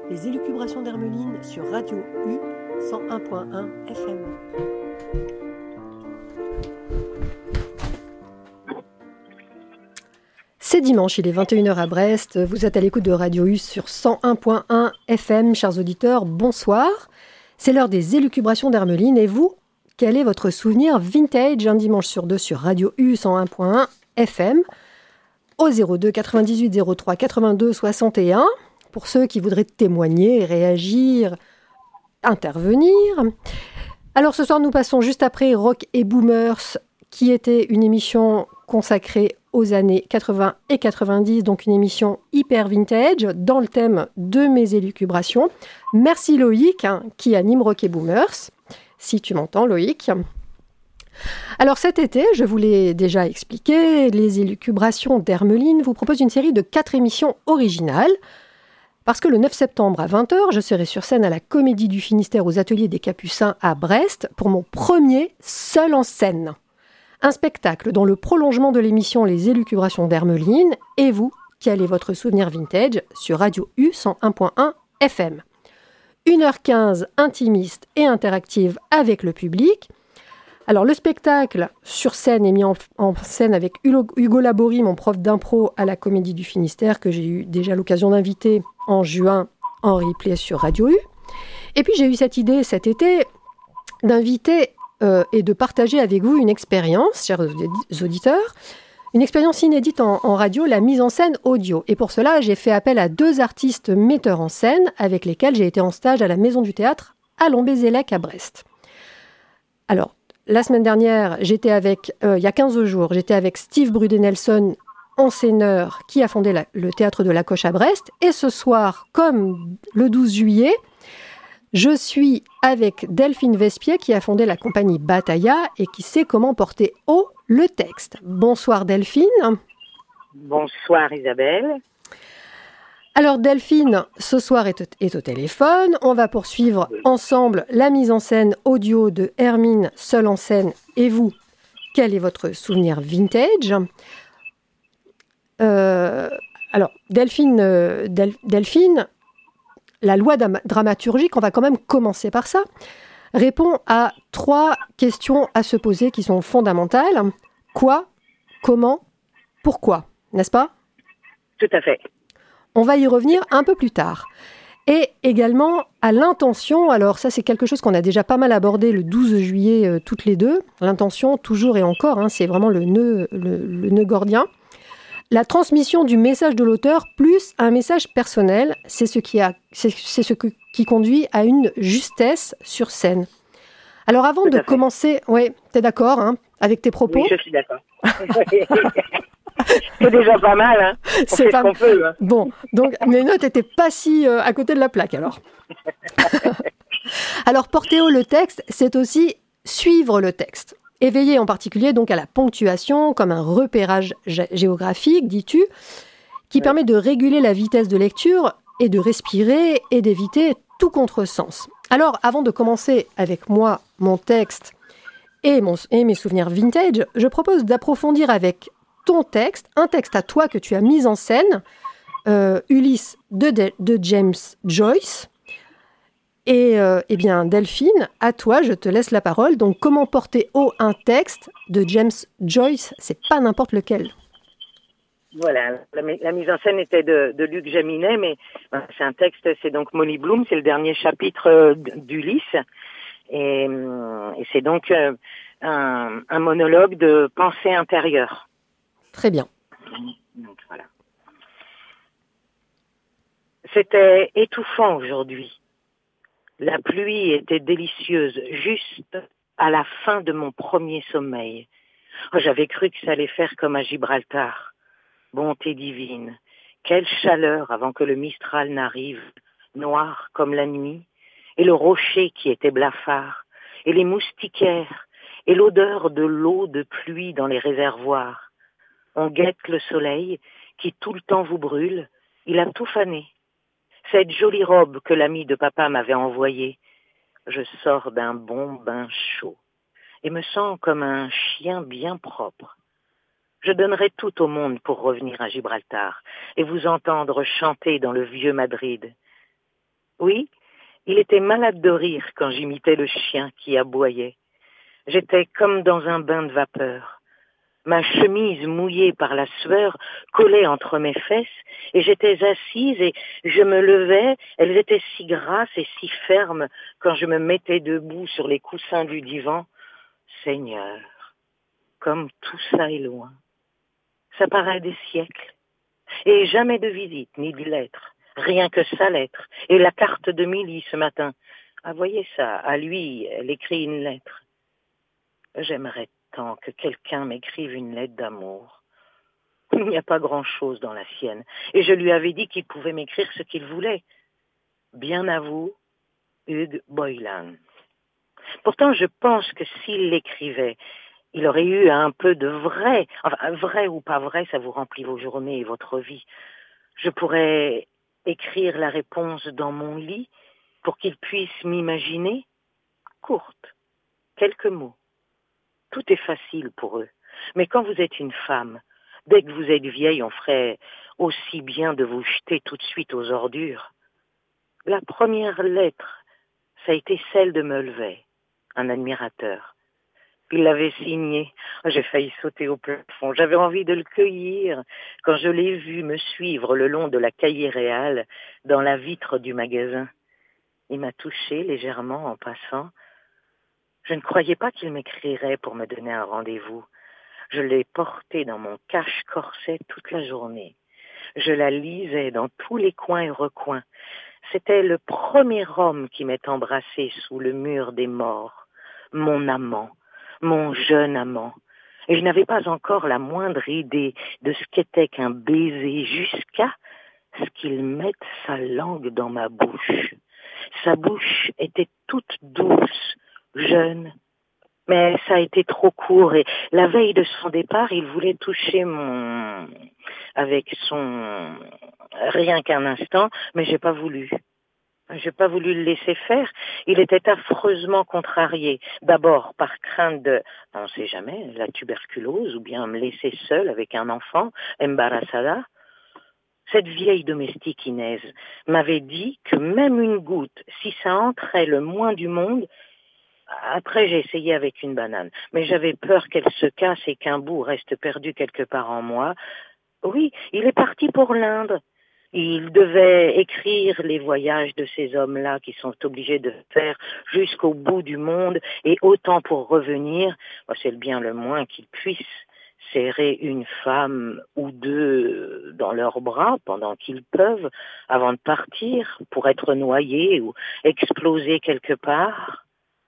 Les élucubrations d'Hermeline sur Radio U 101.1 FM. C'est dimanche, il est 21h à Brest. Vous êtes à l'écoute de Radio U sur 101.1 FM. Chers auditeurs, bonsoir. C'est l'heure des élucubrations d'Hermeline. Et vous, quel est votre souvenir vintage un dimanche sur deux sur Radio U 101.1 FM au 02 98 03 82 61 pour ceux qui voudraient témoigner, réagir, intervenir. Alors ce soir, nous passons juste après Rock et Boomers, qui était une émission consacrée aux années 80 et 90, donc une émission hyper vintage, dans le thème de mes élucubrations. Merci Loïc, qui anime Rock et Boomers, si tu m'entends Loïc. Alors cet été, je vous l'ai déjà expliqué, les élucubrations d'Hermeline vous proposent une série de 4 émissions originales, parce que le 9 septembre à 20h, je serai sur scène à la Comédie du Finistère aux Ateliers des Capucins à Brest pour mon premier Seul en scène. Un spectacle dont le prolongement de l'émission Les élucubrations d'Hermeline et vous, quel est votre souvenir vintage sur Radio U 101.1 FM. 1h15 intimiste et interactive avec le public. Alors le spectacle sur scène est mis en scène avec Hugo Laborie, mon prof d'impro à la Comédie du Finistère, que j'ai eu déjà l'occasion d'inviter en juin en replay sur Radio U. Et puis j'ai eu cette idée cet été d'inviter et de partager avec vous une expérience, chers auditeurs, une expérience inédite en radio, la mise en scène audio. Et pour cela, j'ai fait appel à 2 artistes metteurs en scène avec lesquels j'ai été en stage à la Maison du Théâtre à Lombez-Zélec à Brest. Alors, la semaine dernière, il y a 15 jours, j'étais avec Steve Brudet-Nelson, enseigneur qui a fondé le Théâtre de la Coche à Brest. Et ce soir, comme le 12 juillet, je suis avec Delphine Vespier qui a fondé la compagnie Batailla et qui sait comment porter haut le texte. Bonsoir Delphine. Bonsoir Isabelle. Alors Delphine, ce soir est au téléphone. On va poursuivre ensemble la mise en scène audio de Hermine, seule en scène. Et vous, quel est votre souvenir vintage ? Alors Delphine, la loi dramaturgique, on va quand même commencer par ça, répond à 3 questions à se poser qui sont fondamentales. Quoi ? Comment ? Pourquoi ? N'est-ce pas ? Tout à fait. On va y revenir un peu plus tard. Et également à l'intention, alors ça c'est quelque chose qu'on a déjà pas mal abordé le 12 juillet toutes les deux. L'intention, toujours et encore, c'est vraiment le nœud gordien. La transmission du message de l'auteur plus un message personnel, c'est ce qui conduit à une justesse sur scène. Alors avant de commencer, t'es d'accord avec tes propos ? Oui, je suis d'accord. C'est déjà pas mal, C'est pas... ce qu'on peut. Bon, donc mes notes n'étaient pas si à côté de la plaque alors. Alors porter haut le texte, c'est aussi suivre le texte. Et veiller en particulier donc à la ponctuation comme un repérage géographique, dis-tu, qui permet de réguler la vitesse de lecture et de respirer et d'éviter tout contresens. Alors, avant de commencer avec moi, mon texte et mes souvenirs vintage, je propose d'approfondir avec ton texte, un texte à toi que tu as mis en scène, Ulysse de James Joyce. Et bien, Delphine, à toi, je te laisse la parole. Donc, comment porter haut un texte de James Joyce ? C'est pas n'importe lequel. Voilà, la mise en scène était de Luc Jaminet, mais c'est un texte, c'est donc Molly Bloom, c'est le dernier chapitre d'Ulysse. Et c'est donc un monologue de pensée intérieure. Très bien. Donc, voilà. C'était étouffant aujourd'hui. La pluie était délicieuse, juste à la fin de mon premier sommeil. J'avais cru que ça allait faire comme à Gibraltar. Bonté divine, quelle chaleur avant que le Mistral n'arrive, noir comme la nuit, et le rocher qui était blafard, et les moustiquaires, et l'odeur de l'eau de pluie dans les réservoirs. On guette le soleil qui tout le temps vous brûle, il a tout fané. Cette jolie robe que l'ami de papa m'avait envoyée, je sors d'un bon bain chaud et me sens comme un chien bien propre. Je donnerais tout au monde pour revenir à Gibraltar et vous entendre chanter dans le vieux Madrid. Oui, il était malade de rire quand j'imitais le chien qui aboyait. J'étais comme dans un bain de vapeur. Ma chemise mouillée par la sueur collait entre mes fesses et j'étais assise et je me levais, elles étaient si grasses et si fermes quand je me mettais debout sur les coussins du divan. Seigneur, comme tout ça est loin. Ça paraît des siècles. Et jamais de visite ni de lettre. Rien que sa lettre. Et la carte de Milly ce matin. Ah, voyez ça, à lui, elle écrit une lettre. J'aimerais tant que quelqu'un m'écrive une lettre d'amour. Il n'y a pas grand-chose dans la sienne. Et je lui avais dit qu'il pouvait m'écrire ce qu'il voulait. Bien à vous, Hugues Boylan. Pourtant, je pense que s'il l'écrivait, il aurait eu un peu de vrai. Enfin, vrai ou pas vrai, ça vous remplit vos journées et votre vie. Je pourrais écrire la réponse dans mon lit pour qu'il puisse m'imaginer. Courte, quelques mots. Tout est facile pour eux. Mais quand vous êtes une femme, dès que vous êtes vieille, on ferait aussi bien de vous jeter tout de suite aux ordures. La première lettre, ça a été celle de Meulvey, un admirateur. Il l'avait signée. J'ai failli sauter au plafond. J'avais envie de le cueillir quand je l'ai vu me suivre le long de la Cahiers Réal dans la vitre du magasin. Il m'a touchée légèrement en passant. Je ne croyais pas qu'il m'écrirait pour me donner un rendez-vous. Je l'ai portée dans mon cache-corset toute la journée. Je la lisais dans tous les coins et recoins. C'était le premier homme qui m'ait embrassé sous le mur des morts. Mon amant, mon jeune amant. Et je n'avais pas encore la moindre idée de ce qu'était qu'un baiser jusqu'à ce qu'il mette sa langue dans ma bouche. Sa bouche était toute douce, jeune, mais ça a été trop court et la veille de son départ, il voulait toucher avec son, rien qu'un instant, mais j'ai pas voulu. J'ai pas voulu le laisser faire. Il était affreusement contrarié. D'abord par crainte de, on ne sait jamais, la tuberculose ou bien me laisser seule avec un enfant, embarazada. Cette vieille domestique Inès m'avait dit que même une goutte, si ça entrait le moins du monde, après j'ai essayé avec une banane, mais j'avais peur qu'elle se casse et qu'un bout reste perdu quelque part en moi. Oui, il est parti pour l'Inde. Il devait écrire les voyages de ces hommes-là qui sont obligés de faire jusqu'au bout du monde et autant pour revenir, c'est le bien le moins qu'ils puissent serrer une femme ou deux dans leurs bras pendant qu'ils peuvent avant de partir pour être noyés ou exploser quelque part.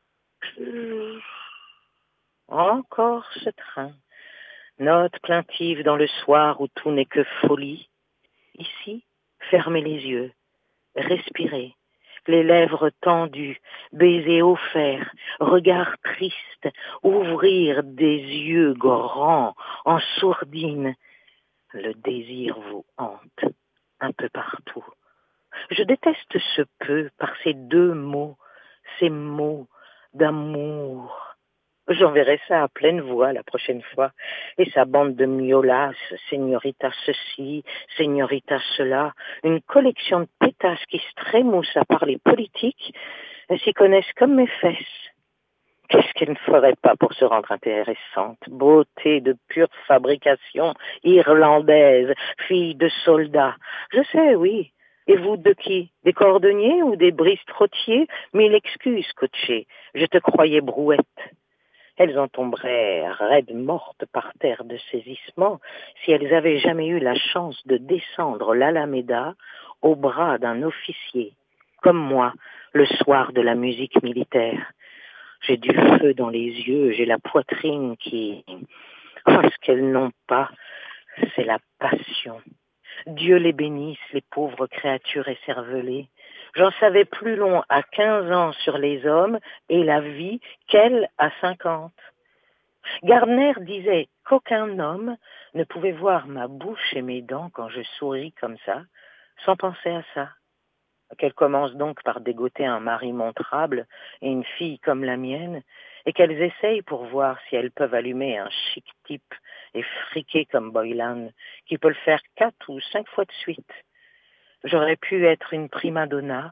Encore ce train, note plaintive dans le soir où tout n'est que folie. Ici, fermez les yeux, respirez, les lèvres tendues, baiser offert, regard triste, ouvrir des yeux grands, en sourdine. Le désir vous hante, un peu partout. Je déteste ce peu par ces deux mots, ces mots d'amour. J'enverrai ça à pleine voix la prochaine fois. Et sa bande de miolas, señorita ceci, señorita cela, une collection de pétasses qui se trémoussent à parler politique, elles s'y connaissent comme mes fesses. Qu'est-ce qu'elle ne ferait pas pour se rendre intéressante? Beauté de pure fabrication, irlandaise, fille de soldat. Je sais, oui. Et vous de qui? Des cordonniers ou des brises-trottiers? Mille excuses, coachée. Je te croyais brouette. Elles en tomberaient raides mortes par terre de saisissement si elles avaient jamais eu la chance de descendre l'Alameda au bras d'un officier, comme moi, le soir de la musique militaire. J'ai du feu dans les yeux, j'ai la poitrine qui... Oh, ce qu'elles n'ont pas, c'est la passion. Dieu les bénisse, les pauvres créatures écervelées. J'en savais plus long à 15 ans sur les hommes et la vie qu'elles à 50. Gardner disait qu'aucun homme ne pouvait voir ma bouche et mes dents quand je souris comme ça, sans penser à ça. Qu'elles commencent donc par dégoter un mari montrable et une fille comme la mienne, et qu'elles essayent pour voir si elles peuvent allumer un chic type et friqué comme Boylan, qui peut le faire 4 ou 5 fois de suite. J'aurais pu être une prima donna,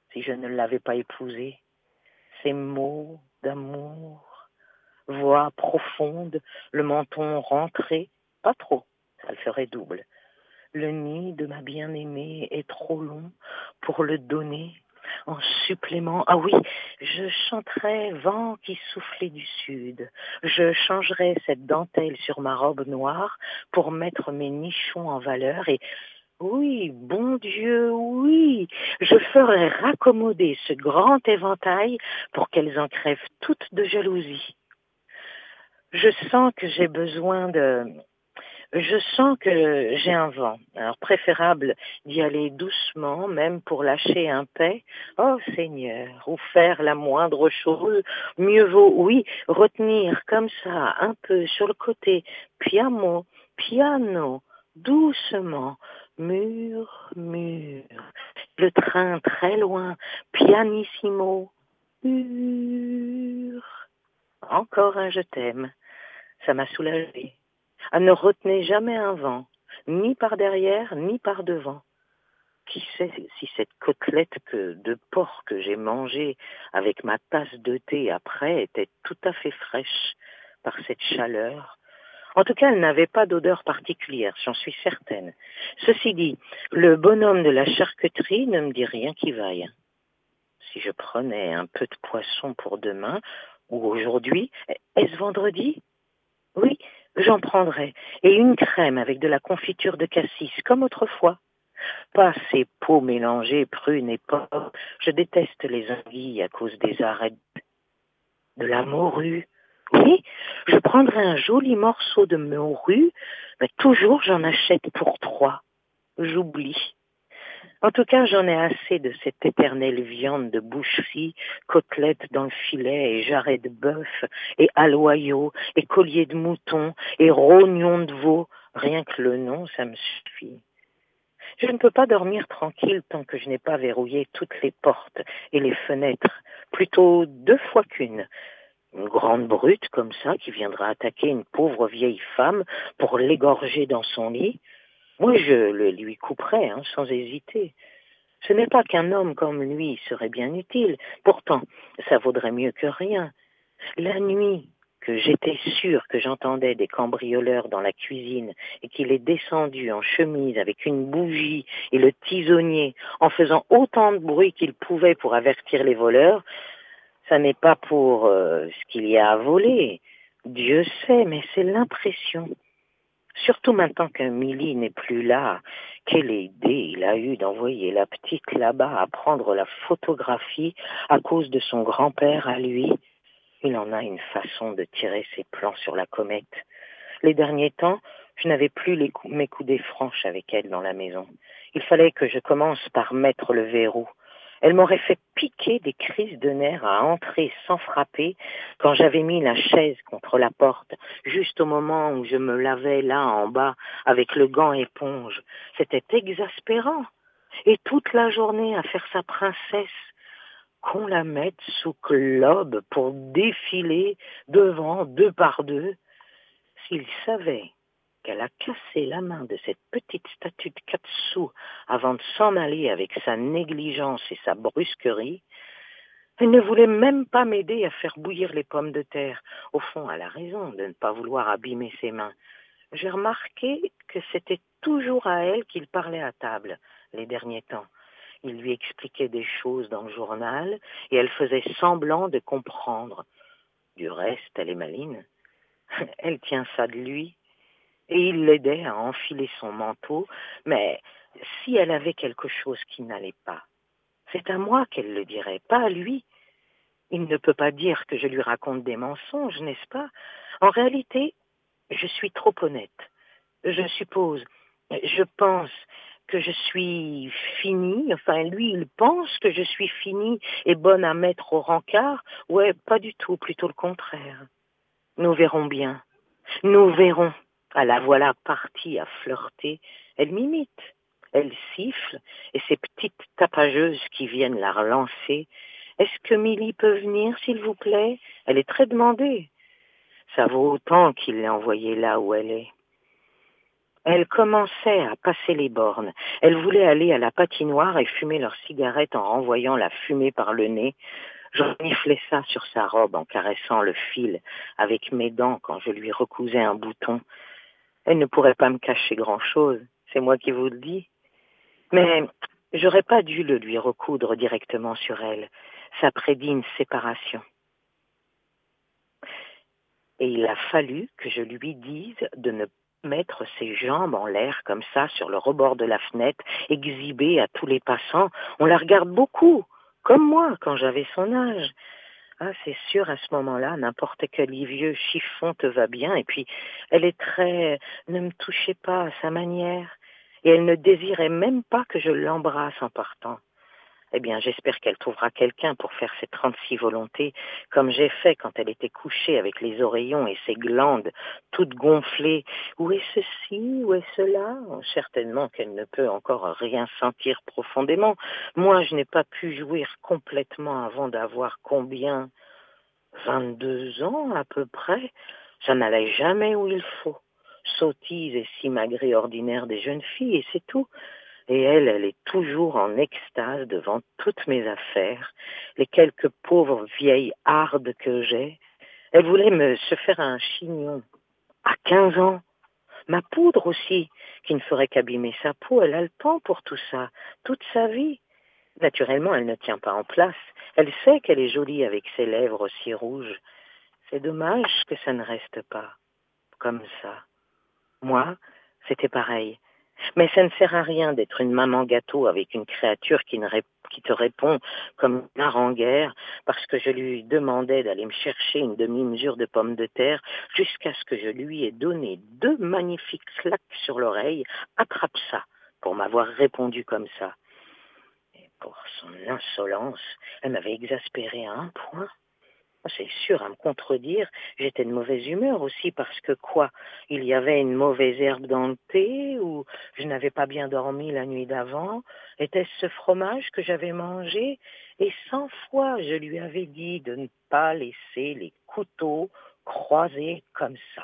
si je ne l'avais pas épousé. Ces mots d'amour, voix profonde, le menton rentré, pas trop, ça le ferait double. Le nid de ma bien-aimée est trop long pour le donner en supplément. Ah oui, je chanterai vent qui soufflait du sud. Je changerai cette dentelle sur ma robe noire pour mettre mes nichons en valeur et oui, bon Dieu, oui, je ferai raccommoder ce grand éventail pour qu'elles en crèvent toutes de jalousie. Je sens que j'ai besoin de... Je sens que j'ai un vent. Alors préférable d'y aller doucement, même pour lâcher un paix. Oh Seigneur, ou faire la moindre chose, mieux vaut, oui, retenir comme ça, un peu sur le côté, piano, piano, doucement, murmure. Le train très loin, pianissimo, murmure. Encore un je t'aime. Ça m'a soulagée. Elle ne retenait jamais un vent, ni par derrière, ni par devant. Qui sait si cette côtelette de porc que j'ai mangée avec ma tasse de thé après était tout à fait fraîche par cette chaleur. En tout cas, elle n'avait pas d'odeur particulière, j'en suis certaine. Ceci dit, le bonhomme de la charcuterie ne me dit rien qui vaille. Si je prenais un peu de poisson pour demain, ou aujourd'hui, est-ce vendredi ? Oui, j'en prendrai. Et une crème avec de la confiture de cassis, comme autrefois. Pas ces peaux mélangées, prunes et pommes. Je déteste les anguilles à cause des arêtes. De la morue. Oui, je prendrai un joli morceau de morue, mais toujours j'en achète pour 3. J'oublie. En tout cas, j'en ai assez de cette éternelle viande de boucherie, côtelettes dans le filet et jarrets de bœuf, et aloyaux, et colliers de mouton, et rognons de veau. Rien que le nom, ça me suffit. Je ne peux pas dormir tranquille tant que je n'ai pas verrouillé toutes les portes et les fenêtres, plutôt 2 fois qu'une. Une grande brute comme ça qui viendra attaquer une pauvre vieille femme pour l'égorger dans son lit. Moi, je le lui couperais, sans hésiter. Ce n'est pas qu'un homme comme lui serait bien utile. Pourtant, ça vaudrait mieux que rien. La nuit, que j'étais sûre que j'entendais des cambrioleurs dans la cuisine et qu'il est descendu en chemise avec une bougie et le tisonnier en faisant autant de bruit qu'il pouvait pour avertir les voleurs, ça n'est pas pour ce qu'il y a à voler. Dieu sait, mais c'est l'impression. Surtout maintenant que Milly n'est plus là, quelle idée il a eu d'envoyer la petite là-bas à prendre la photographie à cause de son grand-père à lui. Il en a une façon de tirer ses plans sur la comète. Les derniers temps, je n'avais plus mes coudées franches avec elle dans la maison. Il fallait que je commence par mettre le verrou. Elle m'aurait fait piquer des crises de nerfs à entrer sans frapper quand j'avais mis la chaise contre la porte, juste au moment où je me lavais là en bas avec le gant éponge. C'était exaspérant. Et toute la journée à faire sa princesse, qu'on la mette sous clobe pour défiler devant 2 par 2. S'il savait qu'elle a cassé la main de cette petite statue de 4 sous avant de s'en aller avec sa négligence et sa brusquerie, elle ne voulait même pas m'aider à faire bouillir les pommes de terre. Au fond, elle a raison de ne pas vouloir abîmer ses mains. J'ai remarqué que c'était toujours à elle qu'il parlait à table les derniers temps. Il lui expliquait des choses dans le journal et elle faisait semblant de comprendre. Du reste, elle est maline. Elle tient ça de lui. Et il l'aidait à enfiler son manteau, mais si elle avait quelque chose qui n'allait pas, c'est à moi qu'elle le dirait, pas à lui. Il ne peut pas dire que je lui raconte des mensonges, n'est-ce pas? En réalité, je suis trop honnête. Je suppose, je pense que je suis finie, enfin lui, il pense que je suis finie et bonne à mettre au rencard. Ouais, pas du tout, plutôt le contraire. Nous verrons bien. Nous verrons. Ah, la voilà partie à flirter. Elle m'imite. Elle siffle, et ces petites tapageuses qui viennent la relancer. Est-ce que Milly peut venir, s'il vous plaît? Elle est très demandée. Ça vaut autant qu'il l'ait envoyée là où elle est. Elle commençait à passer les bornes. Elle voulait aller à la patinoire et fumer leur cigarette en renvoyant la fumée par le nez. Je reniflais ça sur sa robe en caressant le fil avec mes dents quand je lui recousais un bouton. Elle ne pourrait pas me cacher grand-chose, c'est moi qui vous le dis. Mais j'aurais pas dû le lui recoudre directement sur elle. Ça prédit une séparation. Et il a fallu que je lui dise de ne mettre ses jambes en l'air comme ça sur le rebord de la fenêtre, exhibée à tous les passants. On la regarde beaucoup, comme moi quand j'avais son âge. Ah, c'est sûr, à ce moment-là, n'importe quel vieux chiffon te va bien. Et puis, elle est très... ne me touchez pas à sa manière. Et elle ne désirait même pas que je l'embrasse en partant. Eh bien, j'espère qu'elle trouvera quelqu'un pour faire ses 36 volontés, comme j'ai fait quand elle était couchée avec les oreillons et ses glandes toutes gonflées. Où est ceci, où est cela? Certainement qu'elle ne peut encore rien sentir profondément. Moi, je n'ai pas pu jouir complètement avant d'avoir combien? 22 ans à peu près. Ça n'allait jamais où il faut. Sottise et simagrée ordinaire des jeunes filles, et c'est tout. Et elle est toujours en extase devant toutes mes affaires, les quelques pauvres vieilles hardes que j'ai. Elle voulait se faire un chignon. À 15 ans. Ma poudre aussi, qui ne ferait qu'abîmer sa peau, elle a le temps pour tout ça, toute sa vie. Naturellement, elle ne tient pas en place. Elle sait qu'elle est jolie avec ses lèvres aussi rouges. C'est dommage que ça ne reste pas comme ça. Moi, c'était pareil. Mais ça ne sert à rien d'être une maman gâteau avec une créature qui te répond comme une haranguère parce que je lui demandais d'aller me chercher une demi-mesure de pommes de terre jusqu'à ce que je lui ai donné 2 magnifiques claques sur l'oreille. Attrape ça pour m'avoir répondu comme ça. Et pour son insolence, elle m'avait exaspéré à un point. C'est sûr, à me contredire, j'étais de mauvaise humeur aussi parce que quoi? Il y avait une mauvaise herbe dans le thé ou je n'avais pas bien dormi la nuit d'avant? Était-ce ce fromage que j'avais mangé? Et 100 fois, je lui avais dit de ne pas laisser les couteaux croisés comme ça.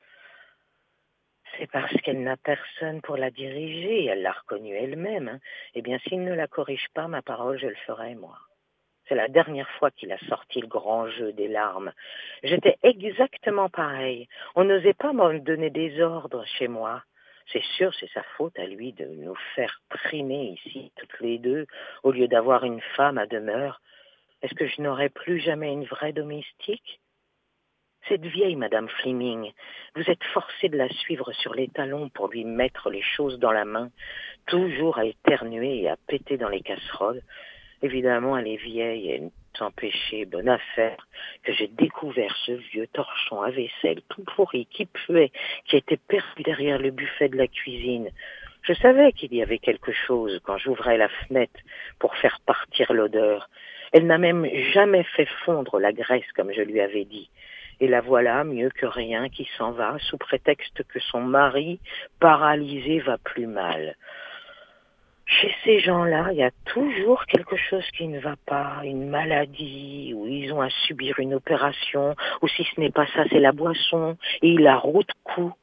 C'est parce qu'elle n'a personne pour la diriger, elle l'a reconnu elle-même. Hein. Eh bien, s'il ne la corrige pas, ma parole, je le ferai, moi. C'est la dernière fois qu'il a sorti le grand jeu des larmes. J'étais exactement pareil. On n'osait pas me donner des ordres chez moi. C'est sûr, c'est sa faute à lui de nous faire trimer ici, toutes les deux, au lieu d'avoir une femme à demeure. Est-ce que je n'aurai plus jamais une vraie domestique? Cette vieille Madame Fleming, vous êtes forcé de la suivre sur les talons pour lui mettre les choses dans la main, toujours à éternuer et à péter dans les casseroles. Évidemment, elle est vieille et sans péché, bonne affaire, que j'ai découvert ce vieux torchon à vaisselle tout pourri, qui puait, qui était perdu derrière le buffet de la cuisine. Je savais qu'il y avait quelque chose quand j'ouvrais la fenêtre pour faire partir l'odeur. Elle n'a même jamais fait fondre la graisse comme je lui avais dit. Et la voilà, mieux que rien, qui s'en va, sous prétexte que son mari, paralysé, va plus mal. Chez ces gens-là, il y a toujours quelque chose qui ne va pas, une maladie, ou ils ont à subir une opération, ou si ce n'est pas ça, c'est la boisson, et la route coud.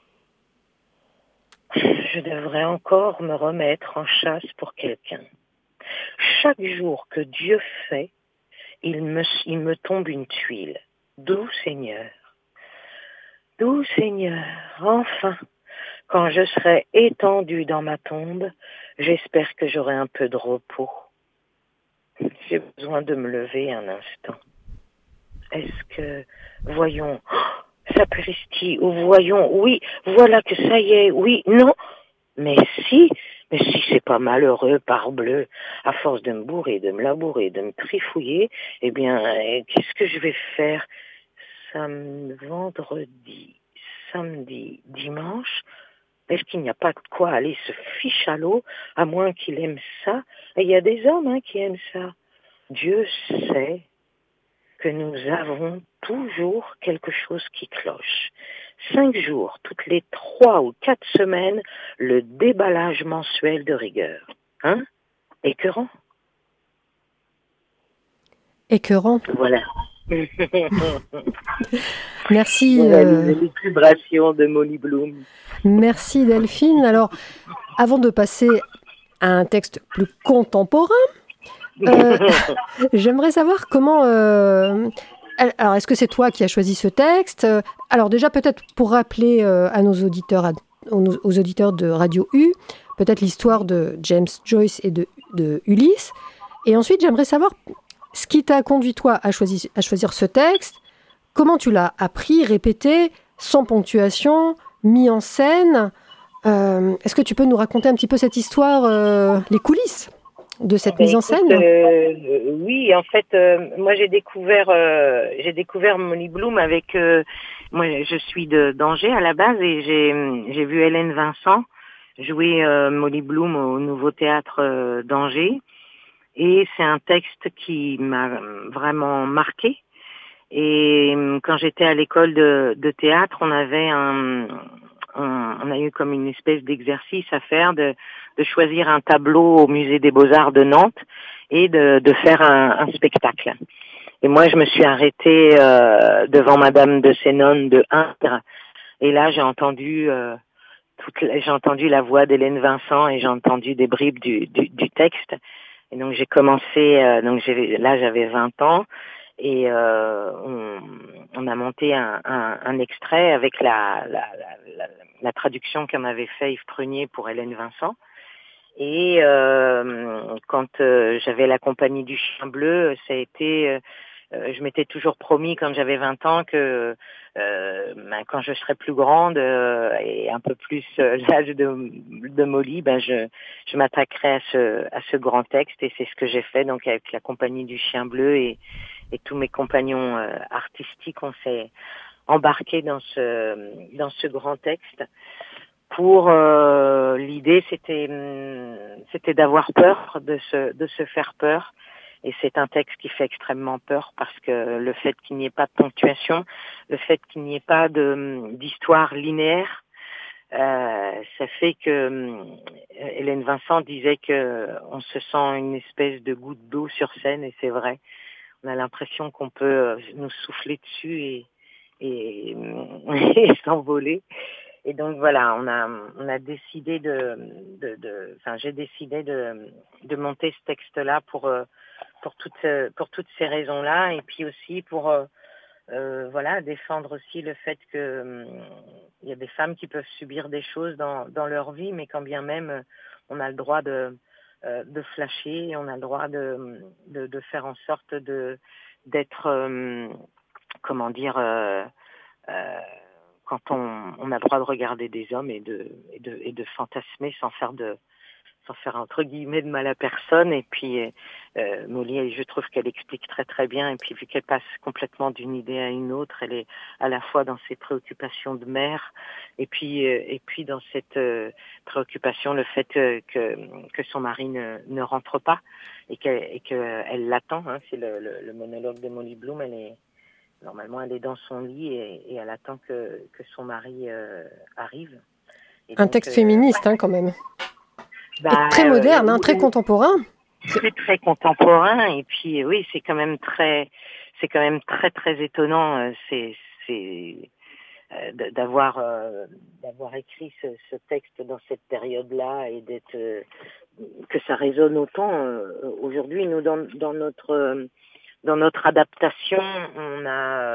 Je devrais encore me remettre en chasse pour quelqu'un. Chaque jour que Dieu fait, il me tombe une tuile. Doux Seigneur, enfin, quand je serai étendue dans ma tombe, j'espère que j'aurai un peu de repos. J'ai besoin de me lever un instant. Est-ce que, voyons, sapristi, ou voyons, oui, voilà que ça y est, oui, non, mais si c'est pas malheureux, parbleu, à force de me bourrer, de me labourer, de me trifouiller, eh bien, qu'est-ce que je vais faire vendredi, samedi, dimanche? Est-ce qu'il n'y a pas de quoi aller se fiche à l'eau, à moins qu'il aime ça? Et il y a des hommes qui aiment ça. Dieu sait que nous avons toujours quelque chose qui cloche. 5 jours, toutes les 3 ou 4 semaines, le déballage mensuel de rigueur. Écœurant. Écœurant. Voilà. Merci. L'élucubration de Molly Bloom. Merci Delphine. Alors, avant de passer à un texte plus contemporain, j'aimerais savoir comment... alors, est-ce que c'est toi qui as choisi ce texte ? Alors déjà, peut-être pour rappeler à nos auditeurs, aux auditeurs de Radio U, peut-être l'histoire de James Joyce et de Ulysse. Et ensuite, j'aimerais savoir ce qui t'a conduit, toi, à choisir ce texte. Comment tu l'as appris, répété, sans ponctuation, mis en scène ? Est-ce que tu peux nous raconter un petit peu cette histoire, les coulisses de cette mise en scène ? Oui, en fait, moi j'ai découvert Molly Bloom avec... moi, je suis d'Angers à la base et j'ai vu Hélène Vincent jouer Molly Bloom au Nouveau Théâtre d'Angers. Et c'est un texte qui m'a vraiment marqué. Et quand j'étais à l'école de théâtre, on a eu comme une espèce d'exercice à faire de choisir un tableau au Musée des Beaux-Arts de Nantes et de faire un spectacle. Et moi, je me suis arrêtée devant Madame de Sénon de Indre. Et là, j'ai entendu la voix d'Hélène Vincent et j'ai entendu des bribes du texte. Et donc j'ai commencé, j'avais 20 ans et on a monté un extrait avec la traduction qu'en avait fait Yves Prunier pour Hélène Vincent. Et quand j'avais la compagnie du Chien Bleu, ça a été, je m'étais toujours promis quand j'avais 20 ans que quand je serais plus grande et un peu plus l'âge de Molly, je m'attaquerai à ce grand texte et c'est ce que j'ai fait donc avec la compagnie du Chien Bleu et tous mes compagnons artistiques, on s'est embarqués dans ce grand texte. Pour l'idée, c'était d'avoir peur, de se faire peur. Et c'est un texte qui fait extrêmement peur parce que le fait qu'il n'y ait pas de ponctuation, le fait qu'il n'y ait pas d'histoire linéaire, ça fait que Hélène Vincent disait que on se sent une espèce de goutte d'eau sur scène et c'est vrai. On a l'impression qu'on peut nous souffler dessus et s'envoler. Et donc voilà, on a décidé j'ai décidé de monter ce texte-là pour toutes ces raisons-là et puis aussi pour défendre aussi le fait que il y a des femmes qui peuvent subir des choses dans leur vie, mais quand bien même on a le droit de flasher, et on a le droit de faire en sorte d'être quand on a le droit de regarder des hommes et de fantasmer sans faire entre guillemets de mal à personne. Et puis Molly, je trouve qu'elle explique très très bien. Et puis vu qu'elle passe complètement d'une idée à une autre, elle est à la fois dans ses préoccupations de mère et puis dans cette préoccupation, le fait que son mari ne rentre pas et qu'elle l'attend. Hein, c'est le monologue de Molly Bloom. Normalement, elle est dans son lit et elle attend que son mari arrive. Un texte féministe, quand même. Très moderne, très contemporain. C'est très contemporain. Et puis, oui, c'est quand même très très étonnant. D'avoir écrit ce texte dans cette période-là et que ça résonne autant. Aujourd'hui, nous, dans notre adaptation, on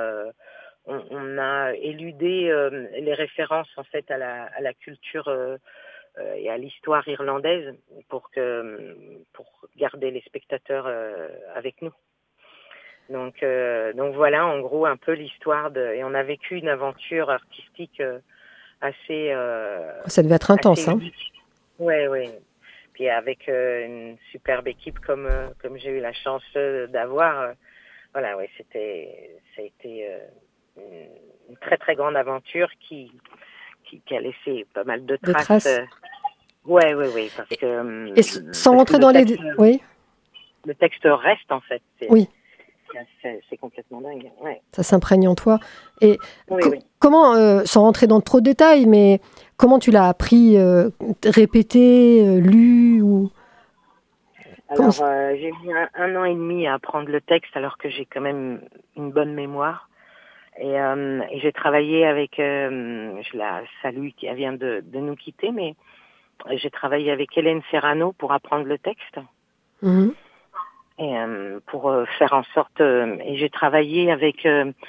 a éludé les références en fait à la culture et à l'histoire irlandaise pour garder les spectateurs avec nous. Donc voilà en gros un peu l'histoire et on a vécu une aventure artistique assez. Ça devait être intense, hein. Ouais. Puis avec une superbe équipe comme j'ai eu la chance d'avoir, ça a été une très très grande aventure qui a laissé pas mal de traces. Oui, parce que et sans rentrer dans les oui. Le texte reste en fait. Oui. C'est complètement dingue. Ouais. Ça s'imprègne en toi. Et oui. Comment, sans rentrer dans trop de détails, mais comment tu l'as appris, répété, lu ou... Alors, j'ai mis un an et demi à apprendre le texte, alors que j'ai quand même une bonne mémoire. Et j'ai travaillé avec, je la salue, qui vient de nous quitter, mais j'ai travaillé avec Hélène Serrano pour apprendre le texte. Mhm. Et pour faire en sorte... et j'ai travaillé avec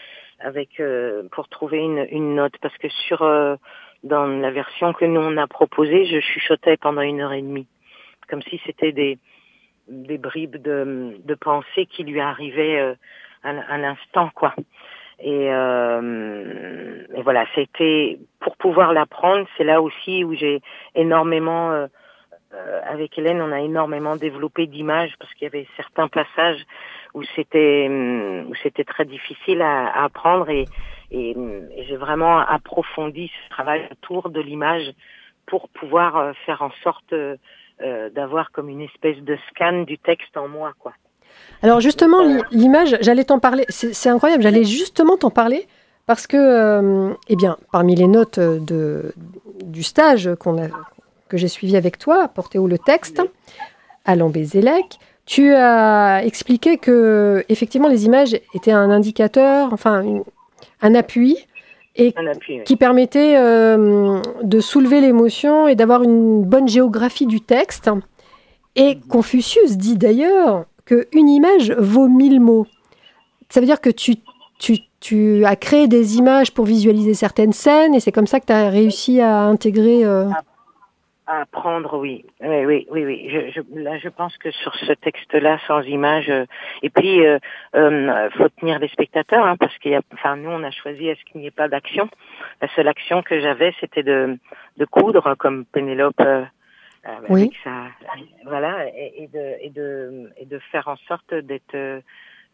pour trouver une note, parce que dans la version que nous on a proposée, je chuchotais pendant 1 heure et demie, comme si c'était des bribes de pensée qui lui arrivaient à l'instant, quoi. Et voilà, c'était pour pouvoir l'apprendre. C'est là aussi où j'ai énormément, avec Hélène, on a énormément développé d'images, parce qu'il y avait certains passages où c'était très difficile à apprendre, et j'ai vraiment approfondi ce travail autour de l'image pour pouvoir faire en sorte d'avoir comme une espèce de scan du texte en moi, quoi. Alors justement, l'image, j'allais t'en parler, c'est incroyable, j'allais justement t'en parler, parce que, eh bien, parmi les notes du stage que j'ai suivi avec toi, Portez-où le texte, à Lambézélec, tu as expliqué que, effectivement, les images étaient un indicateur, enfin, un appui, et qui permettait de soulever l'émotion et d'avoir une bonne géographie du texte. Et Confucius dit d'ailleurs qu'une image vaut 1000 mots. Ça veut dire que tu as créé des images pour visualiser certaines scènes, et c'est comme ça que tu as réussi à intégrer... À apprendre, oui. Là, je pense que sur ce texte-là, sans image, et puis faut tenir les spectateurs, hein, parce nous, on a choisi à ce qu'il n'y ait pas d'action. La seule action que j'avais, c'était de coudre, comme Pénélope avec sa, voilà, et de faire en sorte d'être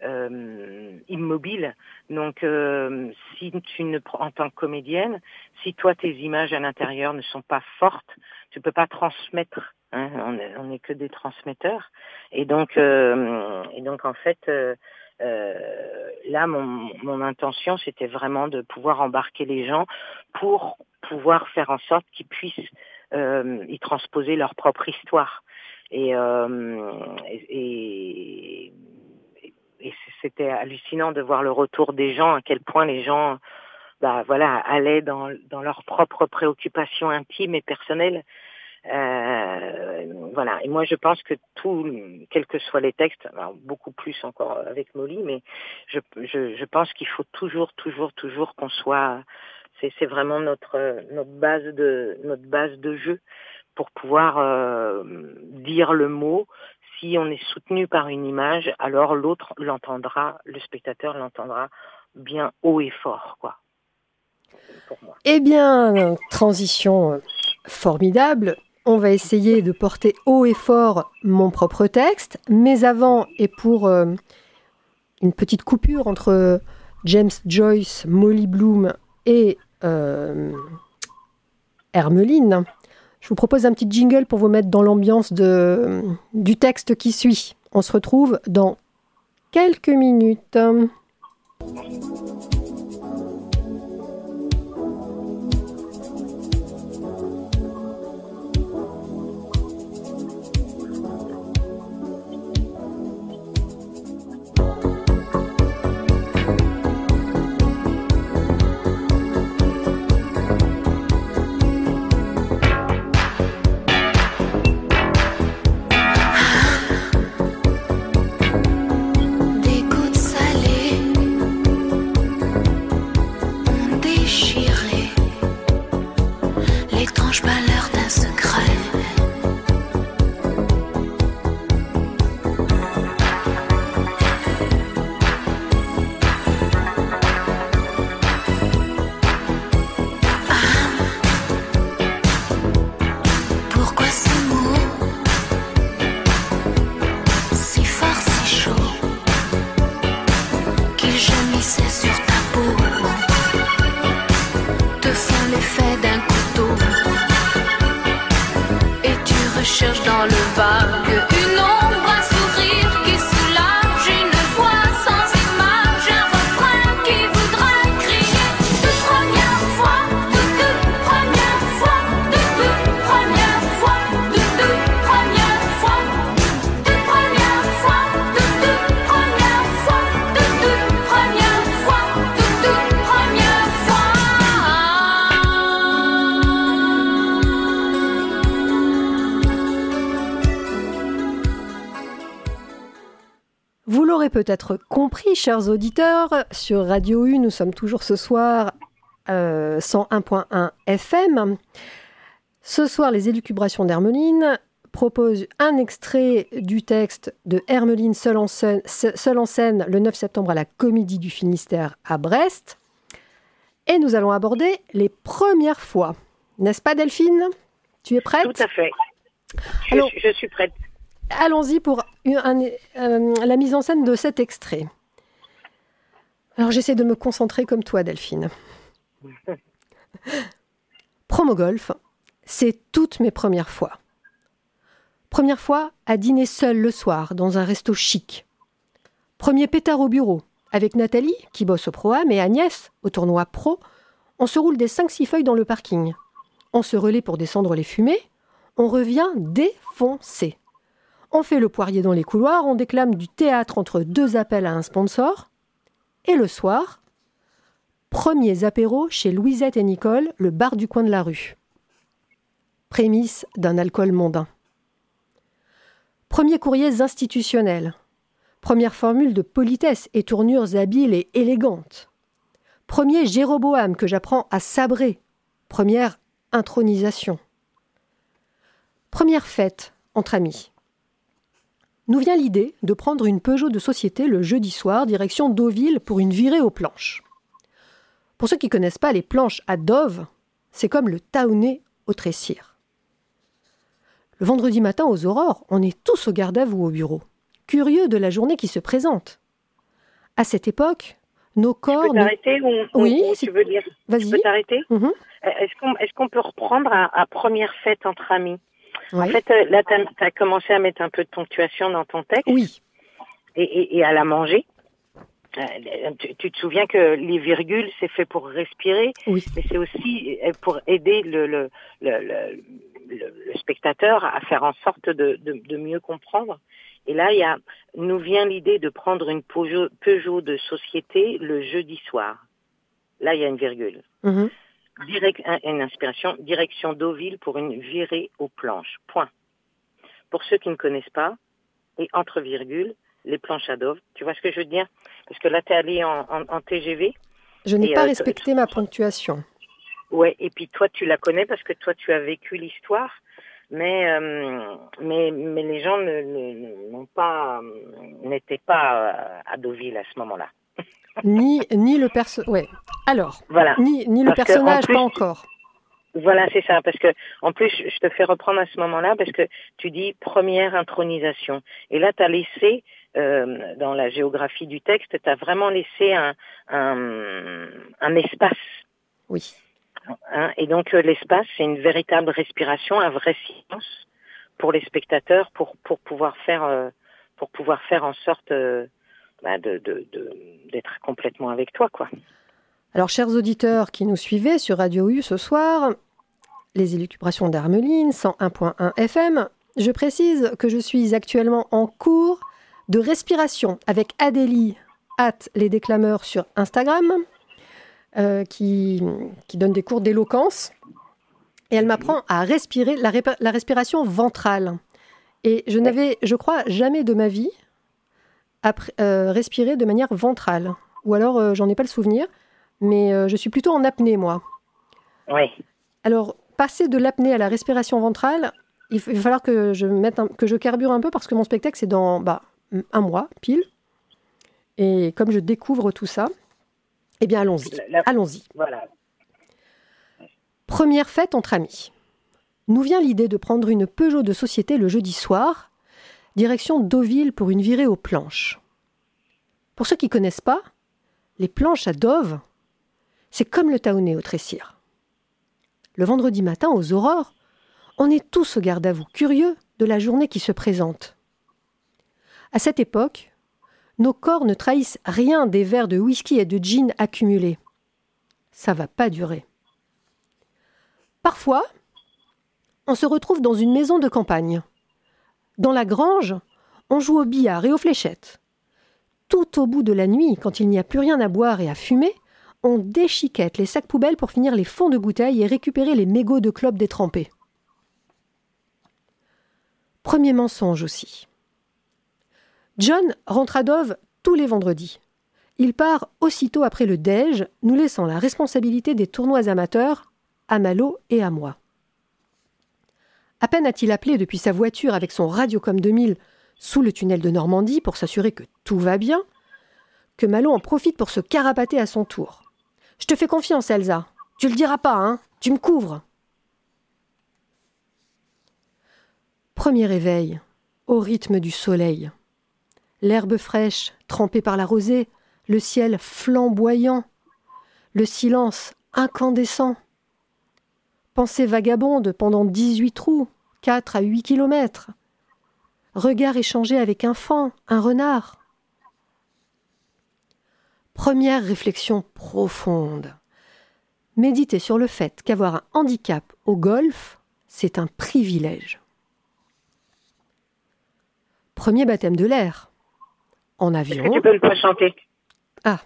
immobile. Donc, si tu en tant que comédienne, si toi tes images à l'intérieur ne sont pas fortes, tu peux pas transmettre. Hein, on n'est que des transmetteurs. Et donc en fait, là, mon intention, c'était vraiment de pouvoir embarquer les gens pour pouvoir faire en sorte qu'ils puissent y transposer leur propre histoire. Et c'était hallucinant de voir le retour des gens, à quel point les gens allaient dans leurs propres préoccupations intimes et personnelles. Voilà. Et moi, je pense que quels que soient les textes, alors beaucoup plus encore avec Molly, mais je pense qu'il faut toujours qu'on soit... C'est vraiment notre base de jeu pour pouvoir dire le mot. Si on est soutenu par une image, alors l'autre l'entendra, le spectateur l'entendra bien haut et fort, quoi. Pour moi. Eh bien, transition formidable. On va essayer de porter haut et fort mon propre texte, mais avant, et pour une petite coupure entre James Joyce, Molly Bloom et Hermeline, je vous propose un petit jingle pour vous mettre dans l'ambiance du texte qui suit. On se retrouve dans quelques minutes. Vous l'aurez peut-être compris, chers auditeurs, sur Radio U, nous sommes toujours ce soir 101.1 FM. Ce soir, les élucubrations d'Hermeline proposent un extrait du texte de Hermeline seule en scène le 9 septembre à la Comédie du Finistère à Brest. Et nous allons aborder les premières fois. N'est-ce pas, Delphine? Tu es prête? Tout à fait. Alors, je suis prête. Allons-y pour la mise en scène de cet extrait. Alors, j'essaie de me concentrer comme toi, Delphine. Promogolf, c'est toutes mes premières fois. Première fois à dîner seule le soir dans un resto chic. Premier pétard au bureau, avec Nathalie, qui bosse au Pro-Am, et Agnès, au tournoi Pro. On se roule des 5-6 feuilles dans le parking. On se relaie pour descendre les fumées. On revient défoncé. On fait le poirier dans les couloirs, on déclame du théâtre entre 2 appels à un sponsor. Et le soir, premiers apéros chez Louisette et Nicole, le bar du coin de la rue. Prémisse d'un alcool mondain. Premiers courriers institutionnels. Première formule de politesse et tournures habiles et élégantes. Premier Jéroboam que j'apprends à sabrer. Première intronisation. Première fête entre amis. Nous vient l'idée de prendre une Peugeot de société le jeudi soir, direction Deauville, pour une virée aux planches. Pour ceux qui ne connaissent pas les planches à Dove, c'est comme le Taonnet au Tressir. Le vendredi matin aux aurores, on est tous au garde à vous au bureau, curieux de la journée qui se présente. À cette époque, nos corps... Tu peux t'arrêter oui, si tu veux dire. Vas-y. Tu peux t'arrêter Mm-hmm. Est-ce qu'on peut reprendre à première fête entre amis? Oui. En fait, là, tu as commencé à mettre un peu de ponctuation dans ton texte. Oui. Et à la manger. Tu te souviens que les virgules, c'est fait pour respirer, Oui. mais c'est aussi pour aider le spectateur à faire en sorte de mieux comprendre. Et là, nous vient l'idée de prendre une Peugeot de société le jeudi soir. Là, il y a une virgule. Mm-hmm. Une inspiration, direction Deauville pour une virée aux planches. Point. Pour ceux qui ne connaissent pas, et entre virgules, les planches à Dove. Tu vois ce que je veux dire? Parce que là, tu es allé en TGV. Je n'ai pas respecté ma ponctuation. Ouais, et puis toi, tu la connais parce que toi, tu as vécu l'histoire. Mais les gens n'étaient pas à Deauville à ce moment-là. Ni le personnage. Ouais. Alors. Voilà. Ni le personnage, pas encore. Voilà, c'est ça. Parce que en plus, je te fais reprendre à ce moment-là parce que tu dis première intronisation. Et là, tu as laissé dans la géographie du texte, tu as vraiment laissé un espace. Oui. Hein, et donc l'espace, c'est une véritable respiration, un vrai silence pour les spectateurs, pour pouvoir faire en sorte d'être complètement avec toi, quoi. Alors, chers auditeurs qui nous suivez sur Radio U ce soir, les élucubrations d'Hermeline, 101.1 FM, je précise que je suis actuellement en cours de respiration avec Adélie, les déclameurs sur Instagram, qui donne des cours d'éloquence. Et elle m'apprend à respirer la respiration ventrale. Et je n'avais, je crois, jamais de ma vie respiré de manière ventrale. Ou alors, j'en ai pas le souvenir. Mais je suis plutôt en apnée, moi. Oui. Alors, passer de l'apnée à la respiration ventrale, il va falloir que je carbure un peu parce que mon spectacle, c'est dans un mois, pile. Et comme je découvre tout ça, eh bien, allons-y. Allons-y. Voilà. Première fête entre amis. Nous vient l'idée de prendre une Peugeot de société le jeudi soir, direction Deauville pour une virée aux planches. Pour ceux qui ne connaissent pas, les planches à Dove, c'est comme le Taonnet au Tressir. Le vendredi matin, aux aurores, on est tous au garde à vous, curieux de la journée qui se présente. À cette époque, nos corps ne trahissent rien des verres de whisky et de gin accumulés. Ça va pas durer. Parfois, on se retrouve dans une maison de campagne. Dans la grange, on joue au billard et aux fléchettes. Tout au bout de la nuit, quand il n'y a plus rien à boire et à fumer, on déchiquette les sacs poubelles pour finir les fonds de bouteilles et récupérer les mégots de clopes détrempés. Premier mensonge aussi. John rentre à Dove tous les vendredis. Il part aussitôt après le déj, nous laissant la responsabilité des tournois amateurs à Malo et à moi. À peine a-t-il appelé depuis sa voiture avec son Radiocom 2000 sous le tunnel de Normandie pour s'assurer que tout va bien, que Malo en profite pour se carapater à son tour. « Je te fais confiance, Elsa. Tu le diras pas, hein ? Tu me couvres. » Premier réveil, au rythme du soleil. L'herbe fraîche, trempée par la rosée, le ciel flamboyant, le silence incandescent. Pensée vagabonde pendant 18 trous, 4 à 8 kilomètres. Regard échangé avec un faon, un renard. Première réflexion profonde. Méditer sur le fait qu'avoir un handicap au golf, c'est un privilège. Premier baptême de l'air. En avion. Est-ce que tu peux le pas chanter ? Ah.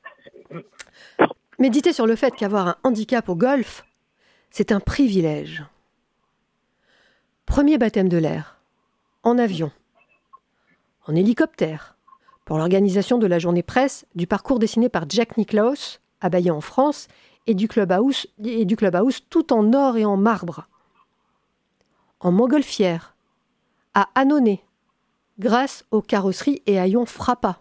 Méditer sur le fait qu'avoir un handicap au golf, c'est un privilège. Premier baptême de l'air. En avion. En hélicoptère. Pour l'organisation de la journée presse du parcours dessiné par Jack Nicklaus, à Bayeux en France, et du clubhouse tout en or et en marbre. En montgolfière. À Annonay, grâce aux carrosseries et haillons Frappa.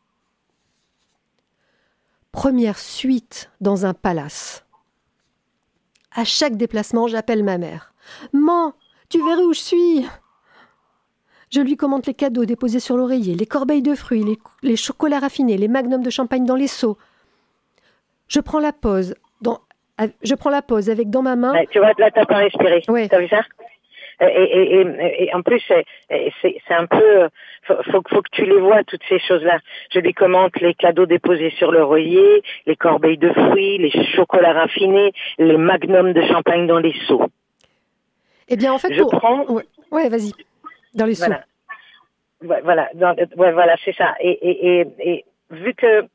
Première suite dans un palace. À chaque déplacement, j'appelle ma mère. « Maman, tu verrais où je suis ?» Je lui commente les cadeaux déposés sur l'oreiller, les corbeilles de fruits, les chocolats raffinés, les magnums de champagne dans les seaux. Je prends la pause avec dans ma main... Ouais, tu vois, là, t'as pas respiré. Ouais. T'as vu ça ? Et en plus, c'est un peu... Faut que tu les vois, toutes ces choses-là. Je lui commente les cadeaux déposés sur l'oreiller, les corbeilles de fruits, les chocolats raffinés, les magnums de champagne dans les seaux. Eh bien, en fait... Ouais, vas-y. Dans les seaux. Voilà, voilà, c'est ça. Et vu que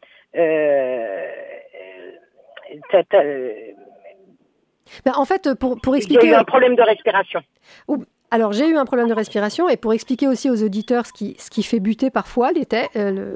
en fait, pour expliquer... Il y a eu un problème de respiration. Alors, j'ai eu un problème de respiration, et pour expliquer aussi aux auditeurs ce qui fait buter parfois les textes,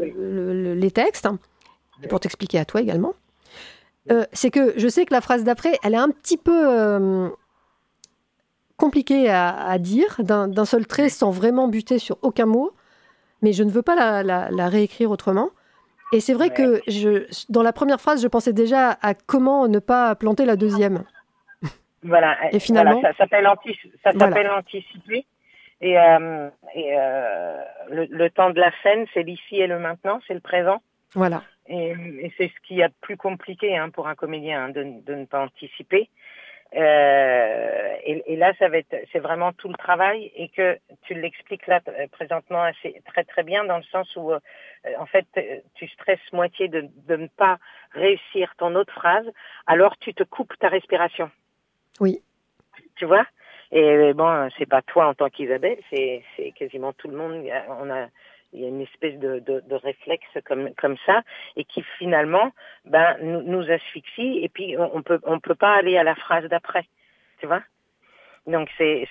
et pour t'expliquer à toi également, c'est que je sais que la phrase d'après, elle est un petit peu... compliqué à dire d'un seul trait sans vraiment buter sur aucun mot, mais je ne veux pas la réécrire autrement. Et c'est vrai que dans la première phrase, je pensais déjà à comment ne pas planter la deuxième. Voilà. Et finalement, ça s'appelle anticiper. Et le temps de la scène, c'est l'ici et le maintenant, c'est le présent. Voilà. Et c'est ce qui est le plus compliqué pour un comédien, de ne pas anticiper. Et là, c'est vraiment tout le travail, et que tu l'expliques là présentement très très bien, dans le sens où en fait tu stresses moitié de ne pas réussir ton autre phrase, alors tu te coupes ta respiration. Oui. Tu vois ? Et bon, c'est pas toi en tant qu'Isabelle, c'est quasiment tout le monde. Il y a une espèce de réflexe comme ça, et qui finalement nous asphyxie, et puis on peut pas aller à la phrase d'après, tu vois. Donc c'est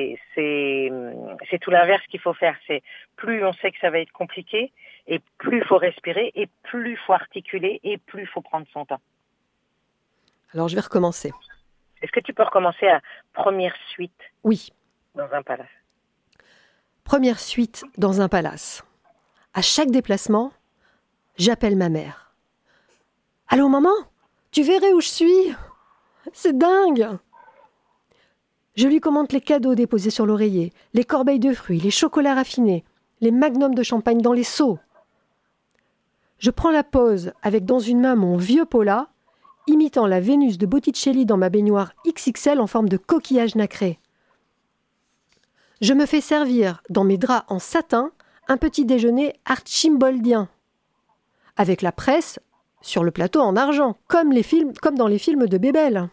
tout l'inverse qu'il faut faire. C'est plus on sait que ça va être compliqué, et plus il faut respirer, et plus il faut articuler, et plus il faut prendre son temps. Alors je vais recommencer. Est-ce que tu peux recommencer à première suite ? Oui. Dans un palace. Première suite dans un palace. À chaque déplacement, j'appelle ma mère. « Allô, maman ? Tu verrais où je suis ? C'est dingue !» Je lui commente les cadeaux déposés sur l'oreiller, les corbeilles de fruits, les chocolats raffinés, les magnums de champagne dans les seaux. Je prends la pause avec dans une main mon vieux Paula, imitant la Vénus de Botticelli dans ma baignoire XXL en forme de coquillage nacré. Je me fais servir dans mes draps en satin un petit déjeuner archimboldien, avec la presse sur le plateau en argent, comme dans les films de Bébel.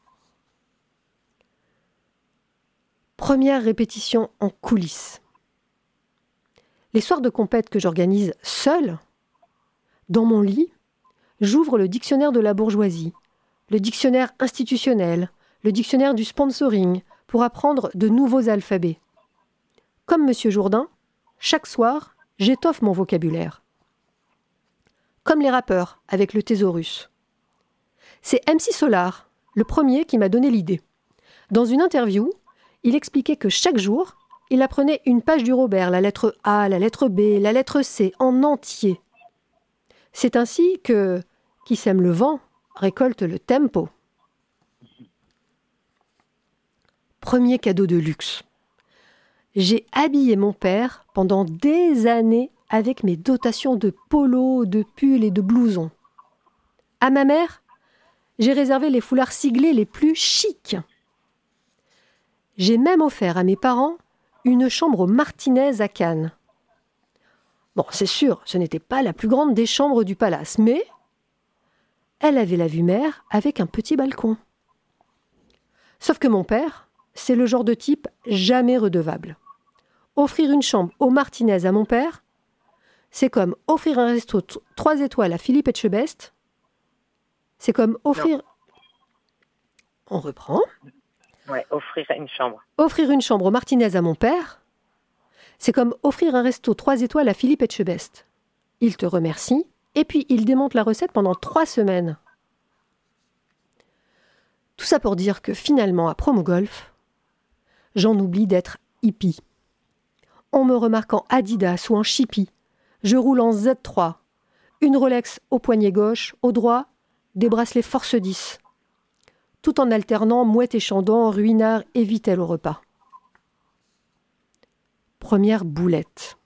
Première répétition en coulisses. Les soirs de compète que j'organise seule, dans mon lit, j'ouvre le dictionnaire de la bourgeoisie, le dictionnaire institutionnel, le dictionnaire du sponsoring, pour apprendre de nouveaux alphabets. Comme M. Jourdain, chaque soir, j'étoffe mon vocabulaire. Comme les rappeurs avec le thésaurus. C'est MC Solar, le premier qui m'a donné l'idée. Dans une interview, il expliquait que chaque jour, il apprenait une page du Robert, la lettre A, la lettre B, la lettre C, en entier. C'est ainsi que qui sème le vent récolte le tempo. Premier cadeau de luxe. J'ai habillé mon père pendant des années avec mes dotations de polos, de pulls et de blousons. À ma mère, j'ai réservé les foulards siglés les plus chics. J'ai même offert à mes parents une chambre au Martinez à Cannes. Bon, c'est sûr, ce n'était pas la plus grande des chambres du palace, mais elle avait la vue mer avec un petit balcon. Sauf que mon père, c'est le genre de type jamais redevable. Offrir une chambre au Martinez à mon père, c'est comme offrir un resto 3 étoiles à Philippe Etchebest. C'est comme offrir... Non. On reprend. Ouais, offrir une chambre. Offrir une chambre au Martinez à mon père, c'est comme offrir un resto 3 étoiles à Philippe Etchebest. Il te remercie, et puis il démonte la recette pendant 3 semaines. Tout ça pour dire que finalement, à Promogolf, j'en oublie d'être hippie. On me remarque en Adidas ou en Chippy. Je roule en Z3. Une Rolex au poignet gauche, au droit, des bracelets Force 10. Tout en alternant mouette et chandon, ruinard et vitelle au repas. Première boulette.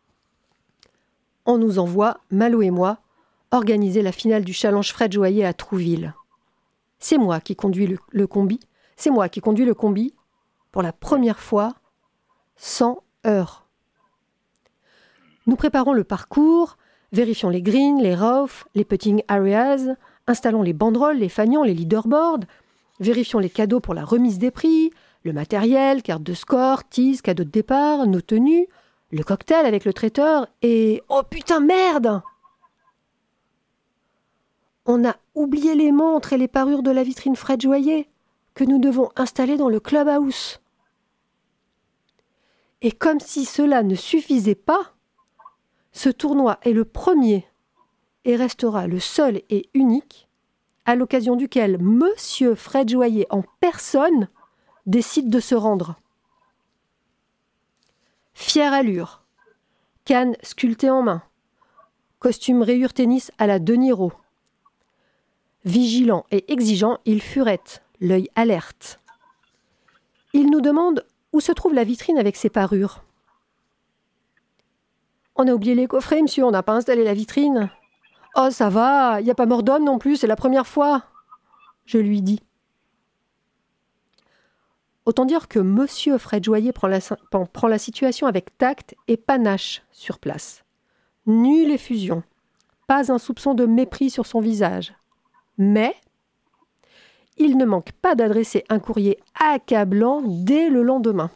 On nous envoie, Malo et moi, organiser la finale du challenge Fred Joyer à Trouville. C'est moi qui conduis le combi. C'est moi qui conduis le combi pour la première fois 100 heures. Nous préparons le parcours, vérifions les greens, les roughs, les putting areas, installons les banderoles, les fanions, les leaderboards, vérifions les cadeaux pour la remise des prix, le matériel, carte de score, tease, cadeau de départ, nos tenues, le cocktail avec le traiteur et... Oh putain, merde! On a oublié les montres et les parures de la vitrine Fred Joyer que nous devons installer dans le clubhouse. Et comme si cela ne suffisait pas, ce tournoi est le premier et restera le seul et unique à l'occasion duquel Monsieur Fred Joyer en personne décide de se rendre. Fière allure, canne sculptée en main, costume rayure tennis à la De Niro. Vigilant et exigeant, il furette, l'œil alerte. Il nous demande où se trouve la vitrine avec ses parures. On a oublié les coffrets, monsieur, on n'a pas installé la vitrine. Oh, ça va, il n'y a pas mort d'homme non plus, c'est la première fois. Je lui dis. Autant dire que monsieur Fred Joyer prend la situation avec tact et panache sur place. Nulle effusion, pas un soupçon de mépris sur son visage. Mais il ne manque pas d'adresser un courrier accablant dès le lendemain.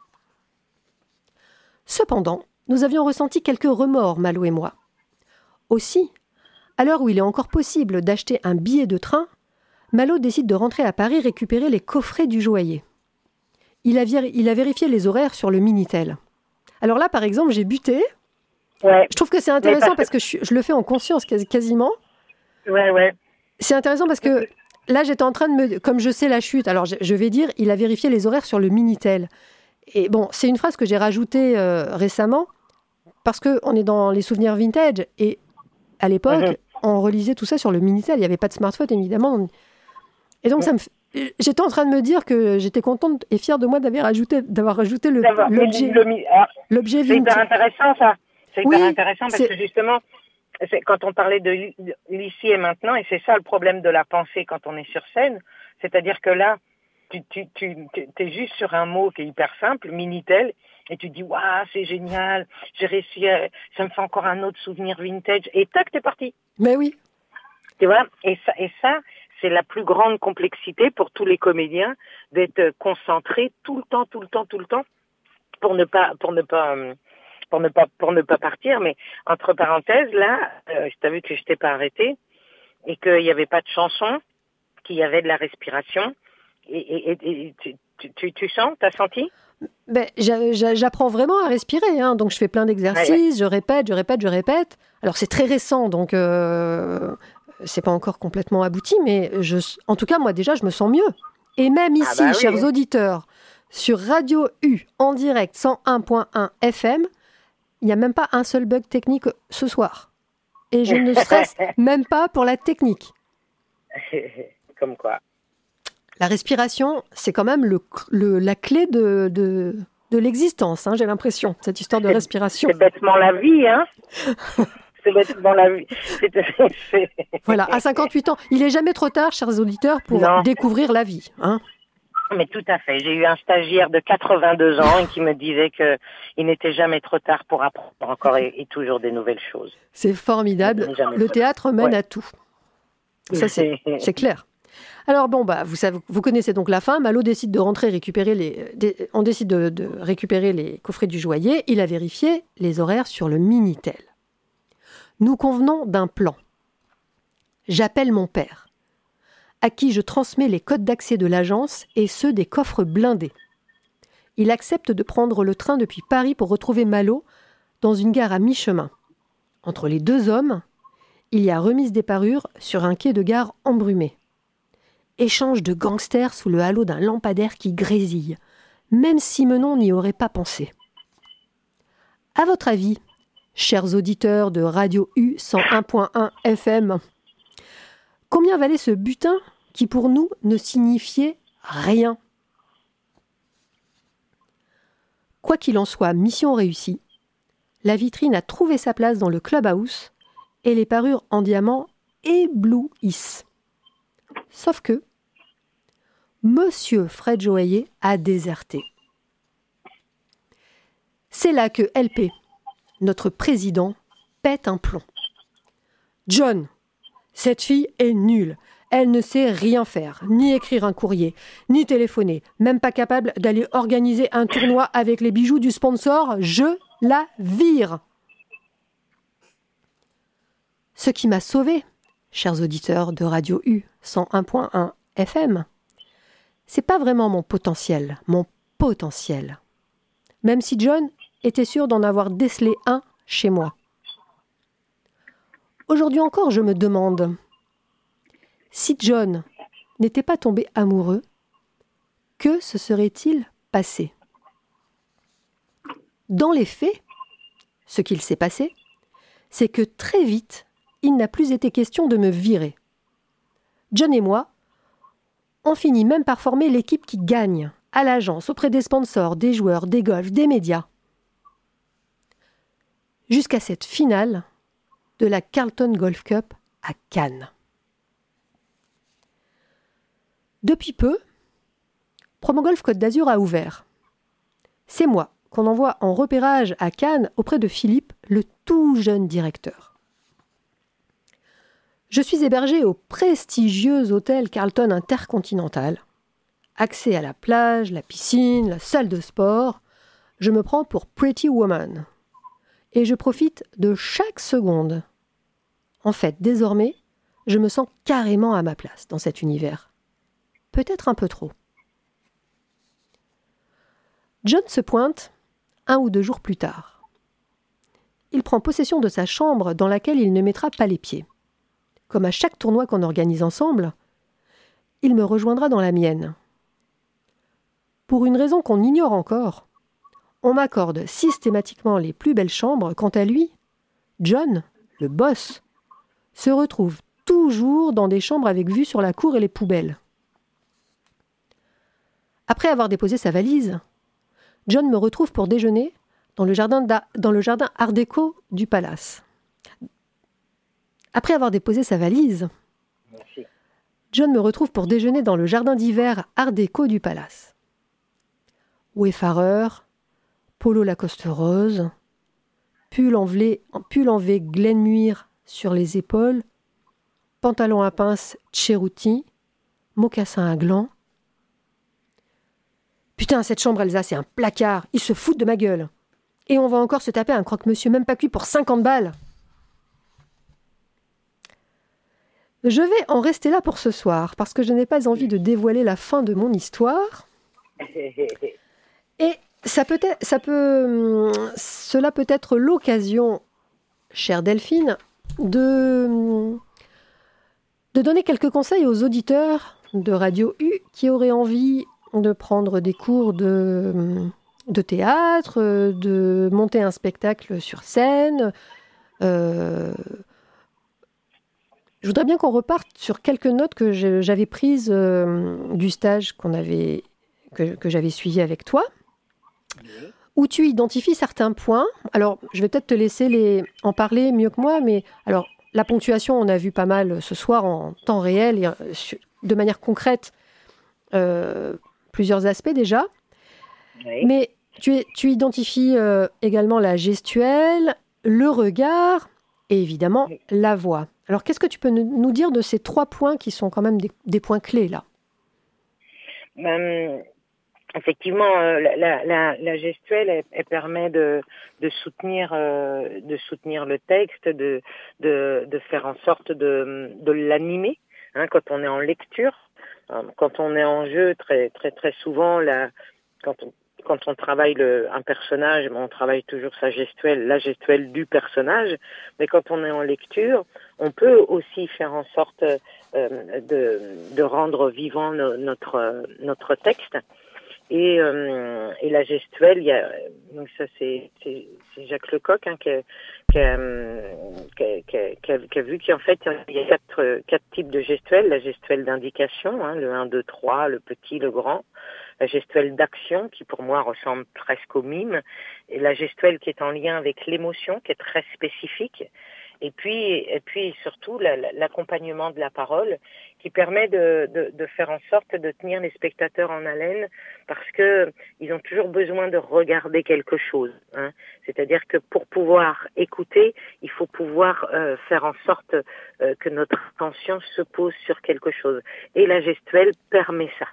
Cependant, nous avions ressenti quelques remords, Malo et moi. Aussi, à l'heure où il est encore possible d'acheter un billet de train, Malo décide de rentrer à Paris récupérer les coffrets du joaillier. Il a vérifié les horaires sur le Minitel. Alors là, par exemple, j'ai buté. Ouais. Je trouve que c'est intéressant parce que je le fais en conscience quasiment. Ouais. C'est intéressant parce que là, j'étais en train de me... Comme je sais la chute, alors je vais dire, il a vérifié les horaires sur le Minitel. Et bon, c'est une phrase que j'ai rajoutée récemment parce qu'on est dans les souvenirs vintage. Et à l'époque, on relisait tout ça sur le Minitel. Il n'y avait pas de smartphone, évidemment. Et donc, j'étais en train de me dire que j'étais contente et fière de moi d'avoir rajouté l'objet vintage. C'est hyper intéressant, ça. C'est hyper intéressant parce que justement... Quand on parlait de l'ici et maintenant, et c'est ça le problème de la pensée quand on est sur scène, c'est-à-dire que là, tu es juste sur un mot qui est hyper simple, Minitel, et tu dis waouh, c'est génial, j'ai réussi, ça me fait encore un autre souvenir vintage, et tac, t'es parti. Mais oui. Tu vois, et ça, c'est la plus grande complexité pour tous les comédiens d'être concentrés tout le temps, pour ne pas partir, mais entre parenthèses, là, t'as vu que je t'ai pas arrêté et qu'il n'y avait pas de chanson, qu'il y avait de la respiration et Tu sens, t'as senti? J'apprends vraiment à respirer, hein, donc je fais plein d'exercices, Ouais. je répète. Alors c'est très récent, donc c'est pas encore complètement abouti, mais en tout cas, moi déjà, je me sens mieux. Et même Ah ici, bah oui. chers auditeurs, sur Radio U, en direct, 101.1 FM, il n'y a même pas un seul bug technique ce soir. Et je ne stresse même pas pour la technique. Comme quoi. La respiration, c'est quand même la clé de l'existence, hein, j'ai l'impression, cette histoire de respiration. C'est bêtement la vie, hein. C'est bêtement la vie. Voilà, à 58 ans, il n'est jamais trop tard, chers auditeurs, pour Non. découvrir la vie. Hein. Mais tout à fait. J'ai eu un stagiaire de 82 ans qui me disait qu'il n'était jamais trop tard pour apprendre encore et toujours des nouvelles choses. C'est formidable. Le théâtre mène à tout. Ça, c'est clair. Alors bon, vous connaissez donc la fin. Malo décide de rentrer on décide de récupérer les coffrets du joaillier. Il a vérifié les horaires sur le Minitel. Nous convenons d'un plan. J'appelle mon père, à qui je transmets les codes d'accès de l'agence et ceux des coffres blindés. Il accepte de prendre le train depuis Paris pour retrouver Malo dans une gare à mi-chemin. Entre les deux hommes, il y a remise des parures sur un quai de gare embrumé. Échange de gangsters sous le halo d'un lampadaire qui grésille. Même Simenon n'y aurait pas pensé. À votre avis, chers auditeurs de Radio U 101.1 FM, combien valait ce butin qui pour nous ne signifiait rien? Quoi qu'il en soit, mission réussie. La vitrine a trouvé sa place dans le clubhouse et les parures en diamant éblouissent. Sauf que Monsieur Fred Joaillier a déserté. C'est là que LP, notre président, pète un plomb. John, cette fille est nulle. Elle ne sait rien faire, ni écrire un courrier, ni téléphoner, même pas capable d'aller organiser un tournoi avec les bijoux du sponsor. Je la vire. Ce qui m'a sauvé, chers auditeurs de Radio U 101.1 FM, c'est pas vraiment mon potentiel. Même si John était sûr d'en avoir décelé un chez moi. Aujourd'hui encore, je me demande, si John n'était pas tombé amoureux, que se serait-il passé? Dans les faits, ce qu'il s'est passé, c'est que très vite, il n'a plus été question de me virer. John et moi, on finit même par former l'équipe qui gagne, à l'agence, auprès des sponsors, des joueurs, des golfs, des médias. Jusqu'à cette finale de la Carlton Golf Cup à Cannes. Depuis peu, Promogolf Côte d'Azur a ouvert. C'est moi qu'on envoie en repérage à Cannes auprès de Philippe, le tout jeune directeur. Je suis hébergé au prestigieux hôtel Carlton Intercontinental. Accès à la plage, la piscine, la salle de sport. Je me prends pour Pretty Woman. Et je profite de chaque seconde. En fait, désormais, je me sens carrément à ma place dans cet univers. Peut-être un peu trop. John se pointe 1 ou 2 jours plus tard. Il prend possession de sa chambre dans laquelle il ne mettra pas les pieds. Comme à chaque tournoi qu'on organise ensemble, il me rejoindra dans la mienne. Pour une raison qu'on ignore encore, on m'accorde systématiquement les plus belles chambres. Quant à lui, John, le boss, se retrouve toujours dans des chambres avec vue sur la cour et les poubelles. Après avoir déposé sa valise, John me retrouve pour déjeuner dans le jardin art déco du palace. Après avoir déposé sa valise, Merci. John me retrouve pour déjeuner dans le jardin d'hiver art déco du palace. Wayfarer, polo Lacoste rose, pull en V Glenmuir sur les épaules, pantalon à pince Cerruti, mocassin à gland. Putain, cette chambre, Elsa, c'est un placard. Ils se foutent de ma gueule. Et on va encore se taper un croque-monsieur même pas cuit pour 50 balles. Je vais en rester là pour ce soir, parce que je n'ai pas envie de dévoiler la fin de mon histoire. Et cela peut être l'occasion, chère Delphine, de donner quelques conseils aux auditeurs de Radio U qui auraient envie de prendre des cours de théâtre, de monter un spectacle sur scène. Je voudrais bien qu'on reparte sur quelques notes que j'avais prises du stage que j'avais suivi avec toi, où tu identifies certains points. Alors, je vais peut-être te laisser en parler mieux que moi, mais alors, la ponctuation, on a vu pas mal ce soir en temps réel, et, de manière concrète, plusieurs aspects déjà. Oui. Mais tu identifies également la gestuelle, le regard et évidemment la voix. Alors, qu'est-ce que tu peux nous dire de ces 3 points qui sont quand même des points clés là? Effectivement, la gestuelle, elle permet de soutenir le texte, de faire en sorte de l'animer. Hein, quand on est en lecture, quand on est en jeu, très très très souvent, quand on travaille un personnage, on travaille toujours la gestuelle du personnage. Mais quand on est en lecture, on peut aussi faire en sorte de rendre vivant notre texte. Et la gestuelle, donc ça c'est Jacques Lecoq qui a vu qu'en fait il y a quatre types de gestuelle. La gestuelle d'indication, le 1, 2, 3, le petit, le grand. La gestuelle d'action qui pour moi ressemble presque au mime. Et la gestuelle qui est en lien avec l'émotion, qui est très spécifique. Et puis surtout l'accompagnement de la parole qui permet de faire en sorte de tenir les spectateurs en haleine parce que ils ont toujours besoin de regarder quelque chose. Hein. C'est-à-dire que pour pouvoir écouter, il faut pouvoir faire en sorte que notre attention se pose sur quelque chose. Et la gestuelle permet ça.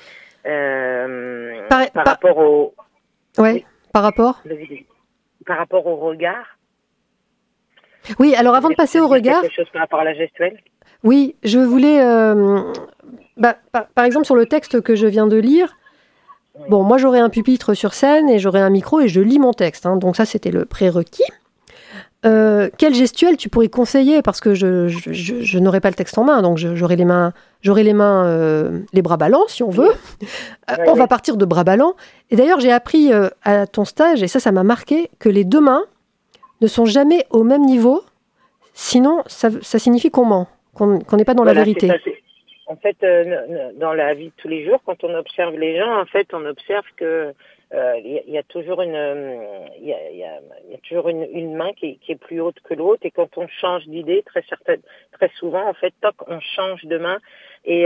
Par rapport au... Oui, par rapport au regard. Oui, alors avant de passer au regard... Quelque chose par rapport à la gestuelle ? Oui, je voulais... par exemple, sur le texte que je viens de lire, bon, moi j'aurais un pupitre sur scène et j'aurais un micro et je lis mon texte. Hein, donc ça, c'était le prérequis. Quelle gestuelle tu pourrais conseiller ? Parce que je n'aurai pas le texte en main, donc j'aurai les bras ballants, si on veut. On va partir de bras ballants. Et d'ailleurs, j'ai appris à ton stage, et ça m'a marqué, que les 2 mains ne sont jamais au même niveau. Sinon, ça signifie qu'on ment, qu'on n'est pas dans la vérité. En fait, dans la vie de tous les jours, quand on observe les gens, en fait, on observe que il y a toujours une main qui est plus haute que l'autre, et quand on change d'idée, très souvent, en fait, on change de main, et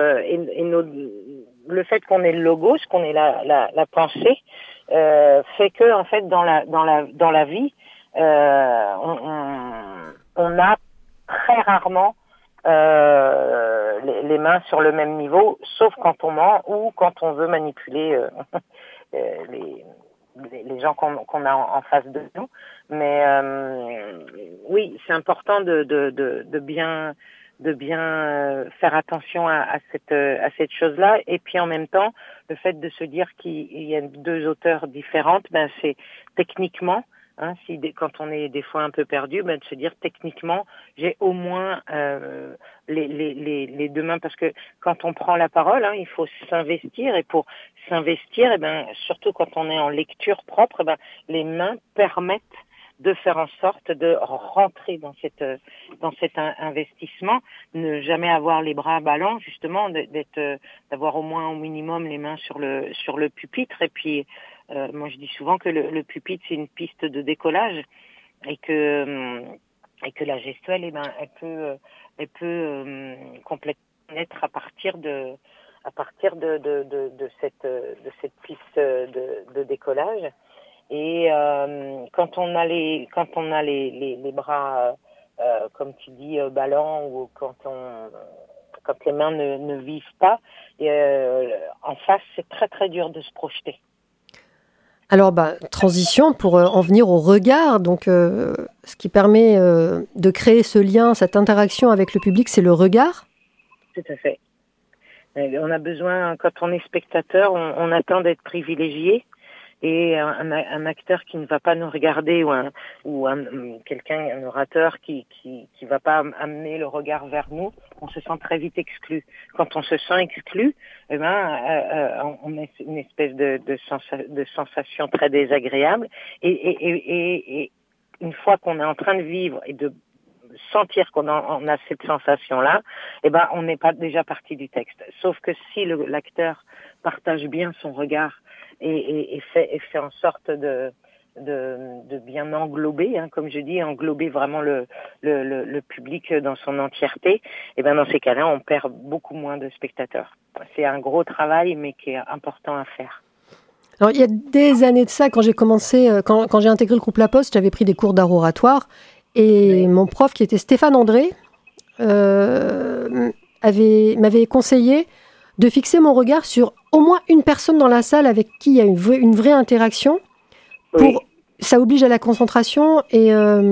le fait qu'on ait le logos, qu'on ait la pensée, fait que, en fait, dans la vie, on a très rarement les mains sur le même niveau, sauf quand on ment ou quand on veut manipuler les gens qu'on a en face de nous. Mais oui, c'est important de bien faire attention à cette chose-là. Et puis en même temps, le fait de se dire qu'il y a 2 auteurs différentes, c'est techniquement, quand on est des fois un peu perdu, de se dire techniquement, j'ai au moins les 2 mains, parce que quand on prend la parole, il faut s'investir, et pour s'investir, surtout quand on est en lecture propre, les mains permettent de faire en sorte de rentrer dans cet investissement, ne jamais avoir les bras ballants, justement, d'avoir au moins au minimum les mains sur le pupitre. Et puis moi je dis souvent que le pupitre c'est une piste de décollage, et que la gestuelle elle peut complètement être à partir de cette piste de décollage. Et quand on a les bras comme tu dis ballants, ou quand les mains ne vivent pas, en face c'est très très dur de se projeter. Alors, transition pour en venir au regard. Donc, ce qui permet de créer ce lien, cette interaction avec le public, c'est le regard. Tout à fait. On a besoin, quand on est spectateur, on attend d'être privilégié. Et un acteur qui ne va pas nous regarder ou un orateur qui va pas amener le regard vers nous, on se sent très vite exclu. Quand on se sent exclu, on a une espèce de sensation très désagréable. Et une fois qu'on est en train de vivre et de sentir qu'on a cette sensation-là, on n'est pas déjà parti du texte. Sauf que si l'acteur partage bien son regard et fait en sorte de bien englober, comme je dis, englober vraiment le public dans son entièreté, dans ces cas-là, on perd beaucoup moins de spectateurs. C'est un gros travail, mais qui est important à faire. Alors, il y a des années de ça, quand j'ai commencé, quand j'ai intégré le groupe La Poste, j'avais pris des cours d'art oratoire, et mon prof, qui était Stéphane André, m'avait conseillé de fixer mon regard sur au moins une personne dans la salle avec qui il y a une vraie interaction. Ça oblige à la concentration et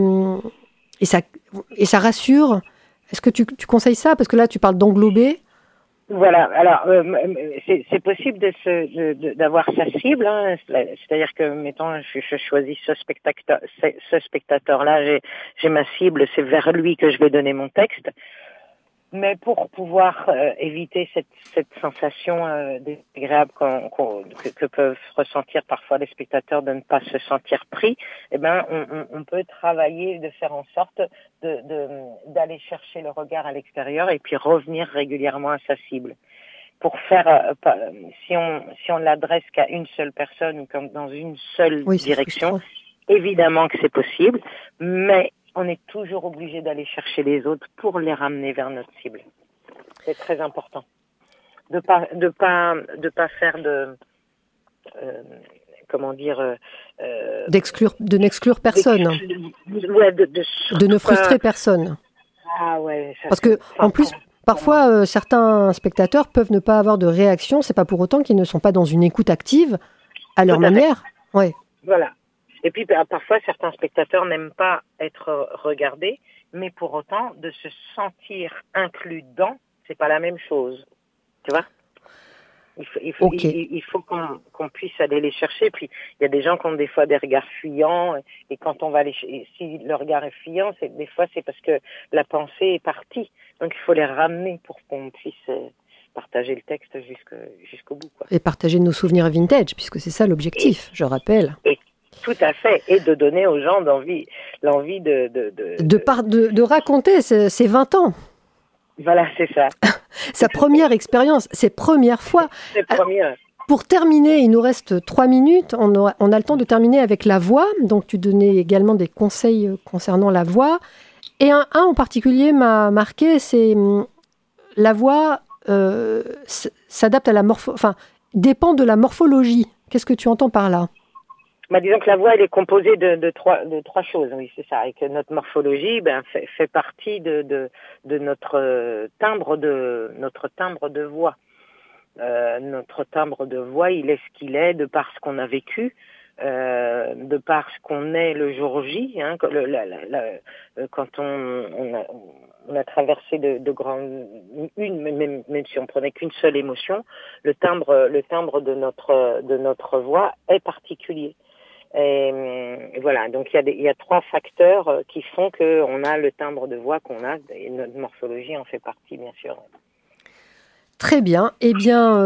ça rassure. Est-ce que tu conseilles ça? Parce que là, tu parles d'englober. Voilà. Alors, c'est possible d'avoir sa cible. C'est-à-dire que, mettons, je choisis ce spectateur-là. J'ai ma cible. C'est vers lui que je vais donner mon texte. Mais pour pouvoir éviter cette sensation désagréable que peuvent ressentir parfois les spectateurs de ne pas se sentir pris, on peut travailler de faire en sorte d'aller chercher le regard à l'extérieur et puis revenir régulièrement à sa cible. Pour faire, si on l'adresse qu'à une seule personne ou comme dans une seule direction, évidemment que c'est possible, mais on est toujours obligé d'aller chercher les autres pour les ramener vers notre cible. C'est très important. De pas faire de n'exclure personne. De ne frustrer personne. Ah ouais. Parce que, en plus, parfois, certains spectateurs peuvent ne pas avoir de réaction. C'est pas pour autant qu'ils ne sont pas dans une écoute active à leur manière. Ouais. Voilà. Et puis, parfois, certains spectateurs n'aiment pas être regardés, mais pour autant, de se sentir inclus dans, c'est pas la même chose. Tu vois? Il faut qu'on puisse aller les chercher. Puis, il y a des gens qui ont des fois des regards fuyants, et quand on va si le regard est fuyant, des fois, c'est parce que la pensée est partie. Donc, il faut les ramener pour qu'on puisse partager le texte jusqu'au bout, quoi. Et partager nos souvenirs vintage, puisque c'est ça l'objectif, je rappelle. Tout à fait, et de donner aux gens l'envie de raconter ses 20 ans. Voilà, c'est ça. Sa première expérience, ses premières fois. Pour terminer, il nous reste 3 minutes. On a le temps de terminer avec la voix. Donc, tu donnais également des conseils concernant la voix. Et un en particulier m'a marqué, c'est la voix s'adapte à dépend de la morphologie. Qu'est-ce que tu entends par là? Disons que la voix, elle est composée de trois choses, oui, c'est ça, et que notre morphologie, fait partie de notre timbre de voix. Notre timbre de voix, il est ce qu'il est de par ce qu'on a vécu, de par ce qu'on est le jour J, quand on a traversé de grandes même si on prenait qu'une seule émotion, le timbre de notre voix est particulier. Et voilà, donc il y a 3 facteurs qui font qu'on a le timbre de voix qu'on a, et notre morphologie en fait partie, bien sûr. Très bien. Eh bien,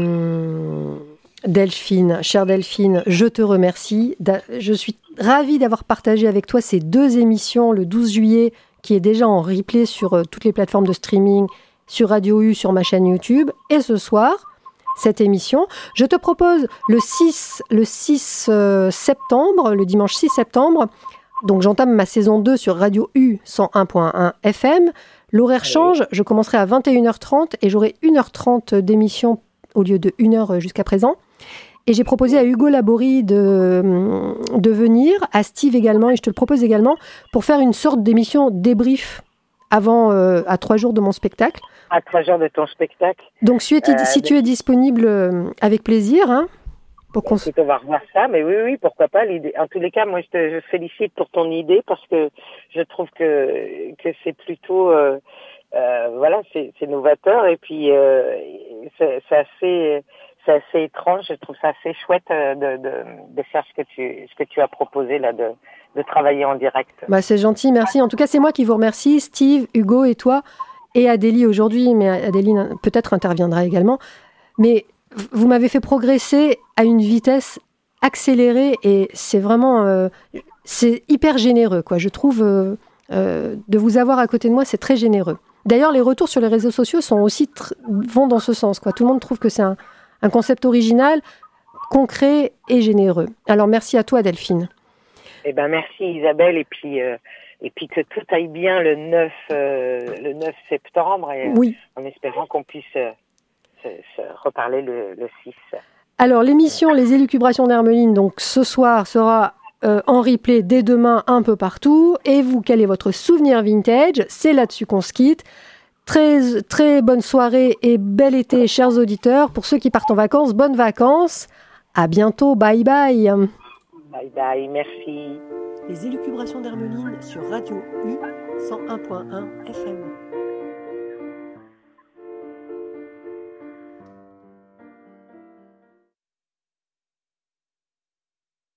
Delphine, chère Delphine, je te remercie. Je suis ravie d'avoir partagé avec toi ces 2 émissions, le 12 juillet, qui est déjà en replay sur toutes les plateformes de streaming, sur Radio U, sur ma chaîne YouTube, et ce soir, cette émission. Je te propose le 6 septembre, le dimanche 6 septembre, donc j'entame ma saison 2 sur Radio U 101.1 FM. L'horaire change, je commencerai à 21h30 et j'aurai 1h30 d'émission au lieu de 1h jusqu'à présent. Et j'ai proposé à Hugo Laborie de venir, à Steve également, et je te le propose également, pour faire une sorte d'émission débrief avant, à 3 jours de mon spectacle. À 3 jours de ton spectacle. Donc, si tu es disponible, avec plaisir, hein, pour qu'on... On va revoir ça, mais oui, pourquoi pas. L'idée. En tous les cas, moi, je te félicite pour ton idée parce que je trouve que c'est plutôt, c'est novateur et puis c'est assez étrange. Je trouve ça assez chouette de faire ce que tu as proposé là, de travailler en direct. Bah, c'est gentil, merci. En tout cas, c'est moi qui vous remercie, Steve, Hugo et toi, et Adélie aujourd'hui, mais Adélie peut-être interviendra également. Mais vous m'avez fait progresser à une vitesse accélérée et c'est vraiment, c'est hyper généreux, quoi. Je trouve de vous avoir à côté de moi, c'est très généreux. D'ailleurs, les retours sur les réseaux sociaux sont aussi vont dans ce sens, quoi. Tout le monde trouve que c'est un concept original, concret et généreux. Alors merci à toi, Delphine. Eh ben merci Isabelle et puis que tout aille bien le 9 septembre et oui. En espérant qu'on puisse se reparler le 6. Alors l'émission Les Élucubrations d'Hermeline donc ce soir sera en replay dès demain un peu partout. Et vous, quel est votre souvenir vintage? C'est là-dessus qu'on se quitte. Très, très bonne soirée et bel été, chers auditeurs. Pour ceux qui partent en vacances, bonnes vacances. À bientôt. Bye bye. Bye bye, merci. Les Élucubrations d'Hermeline sur Radio U 101.1 FM.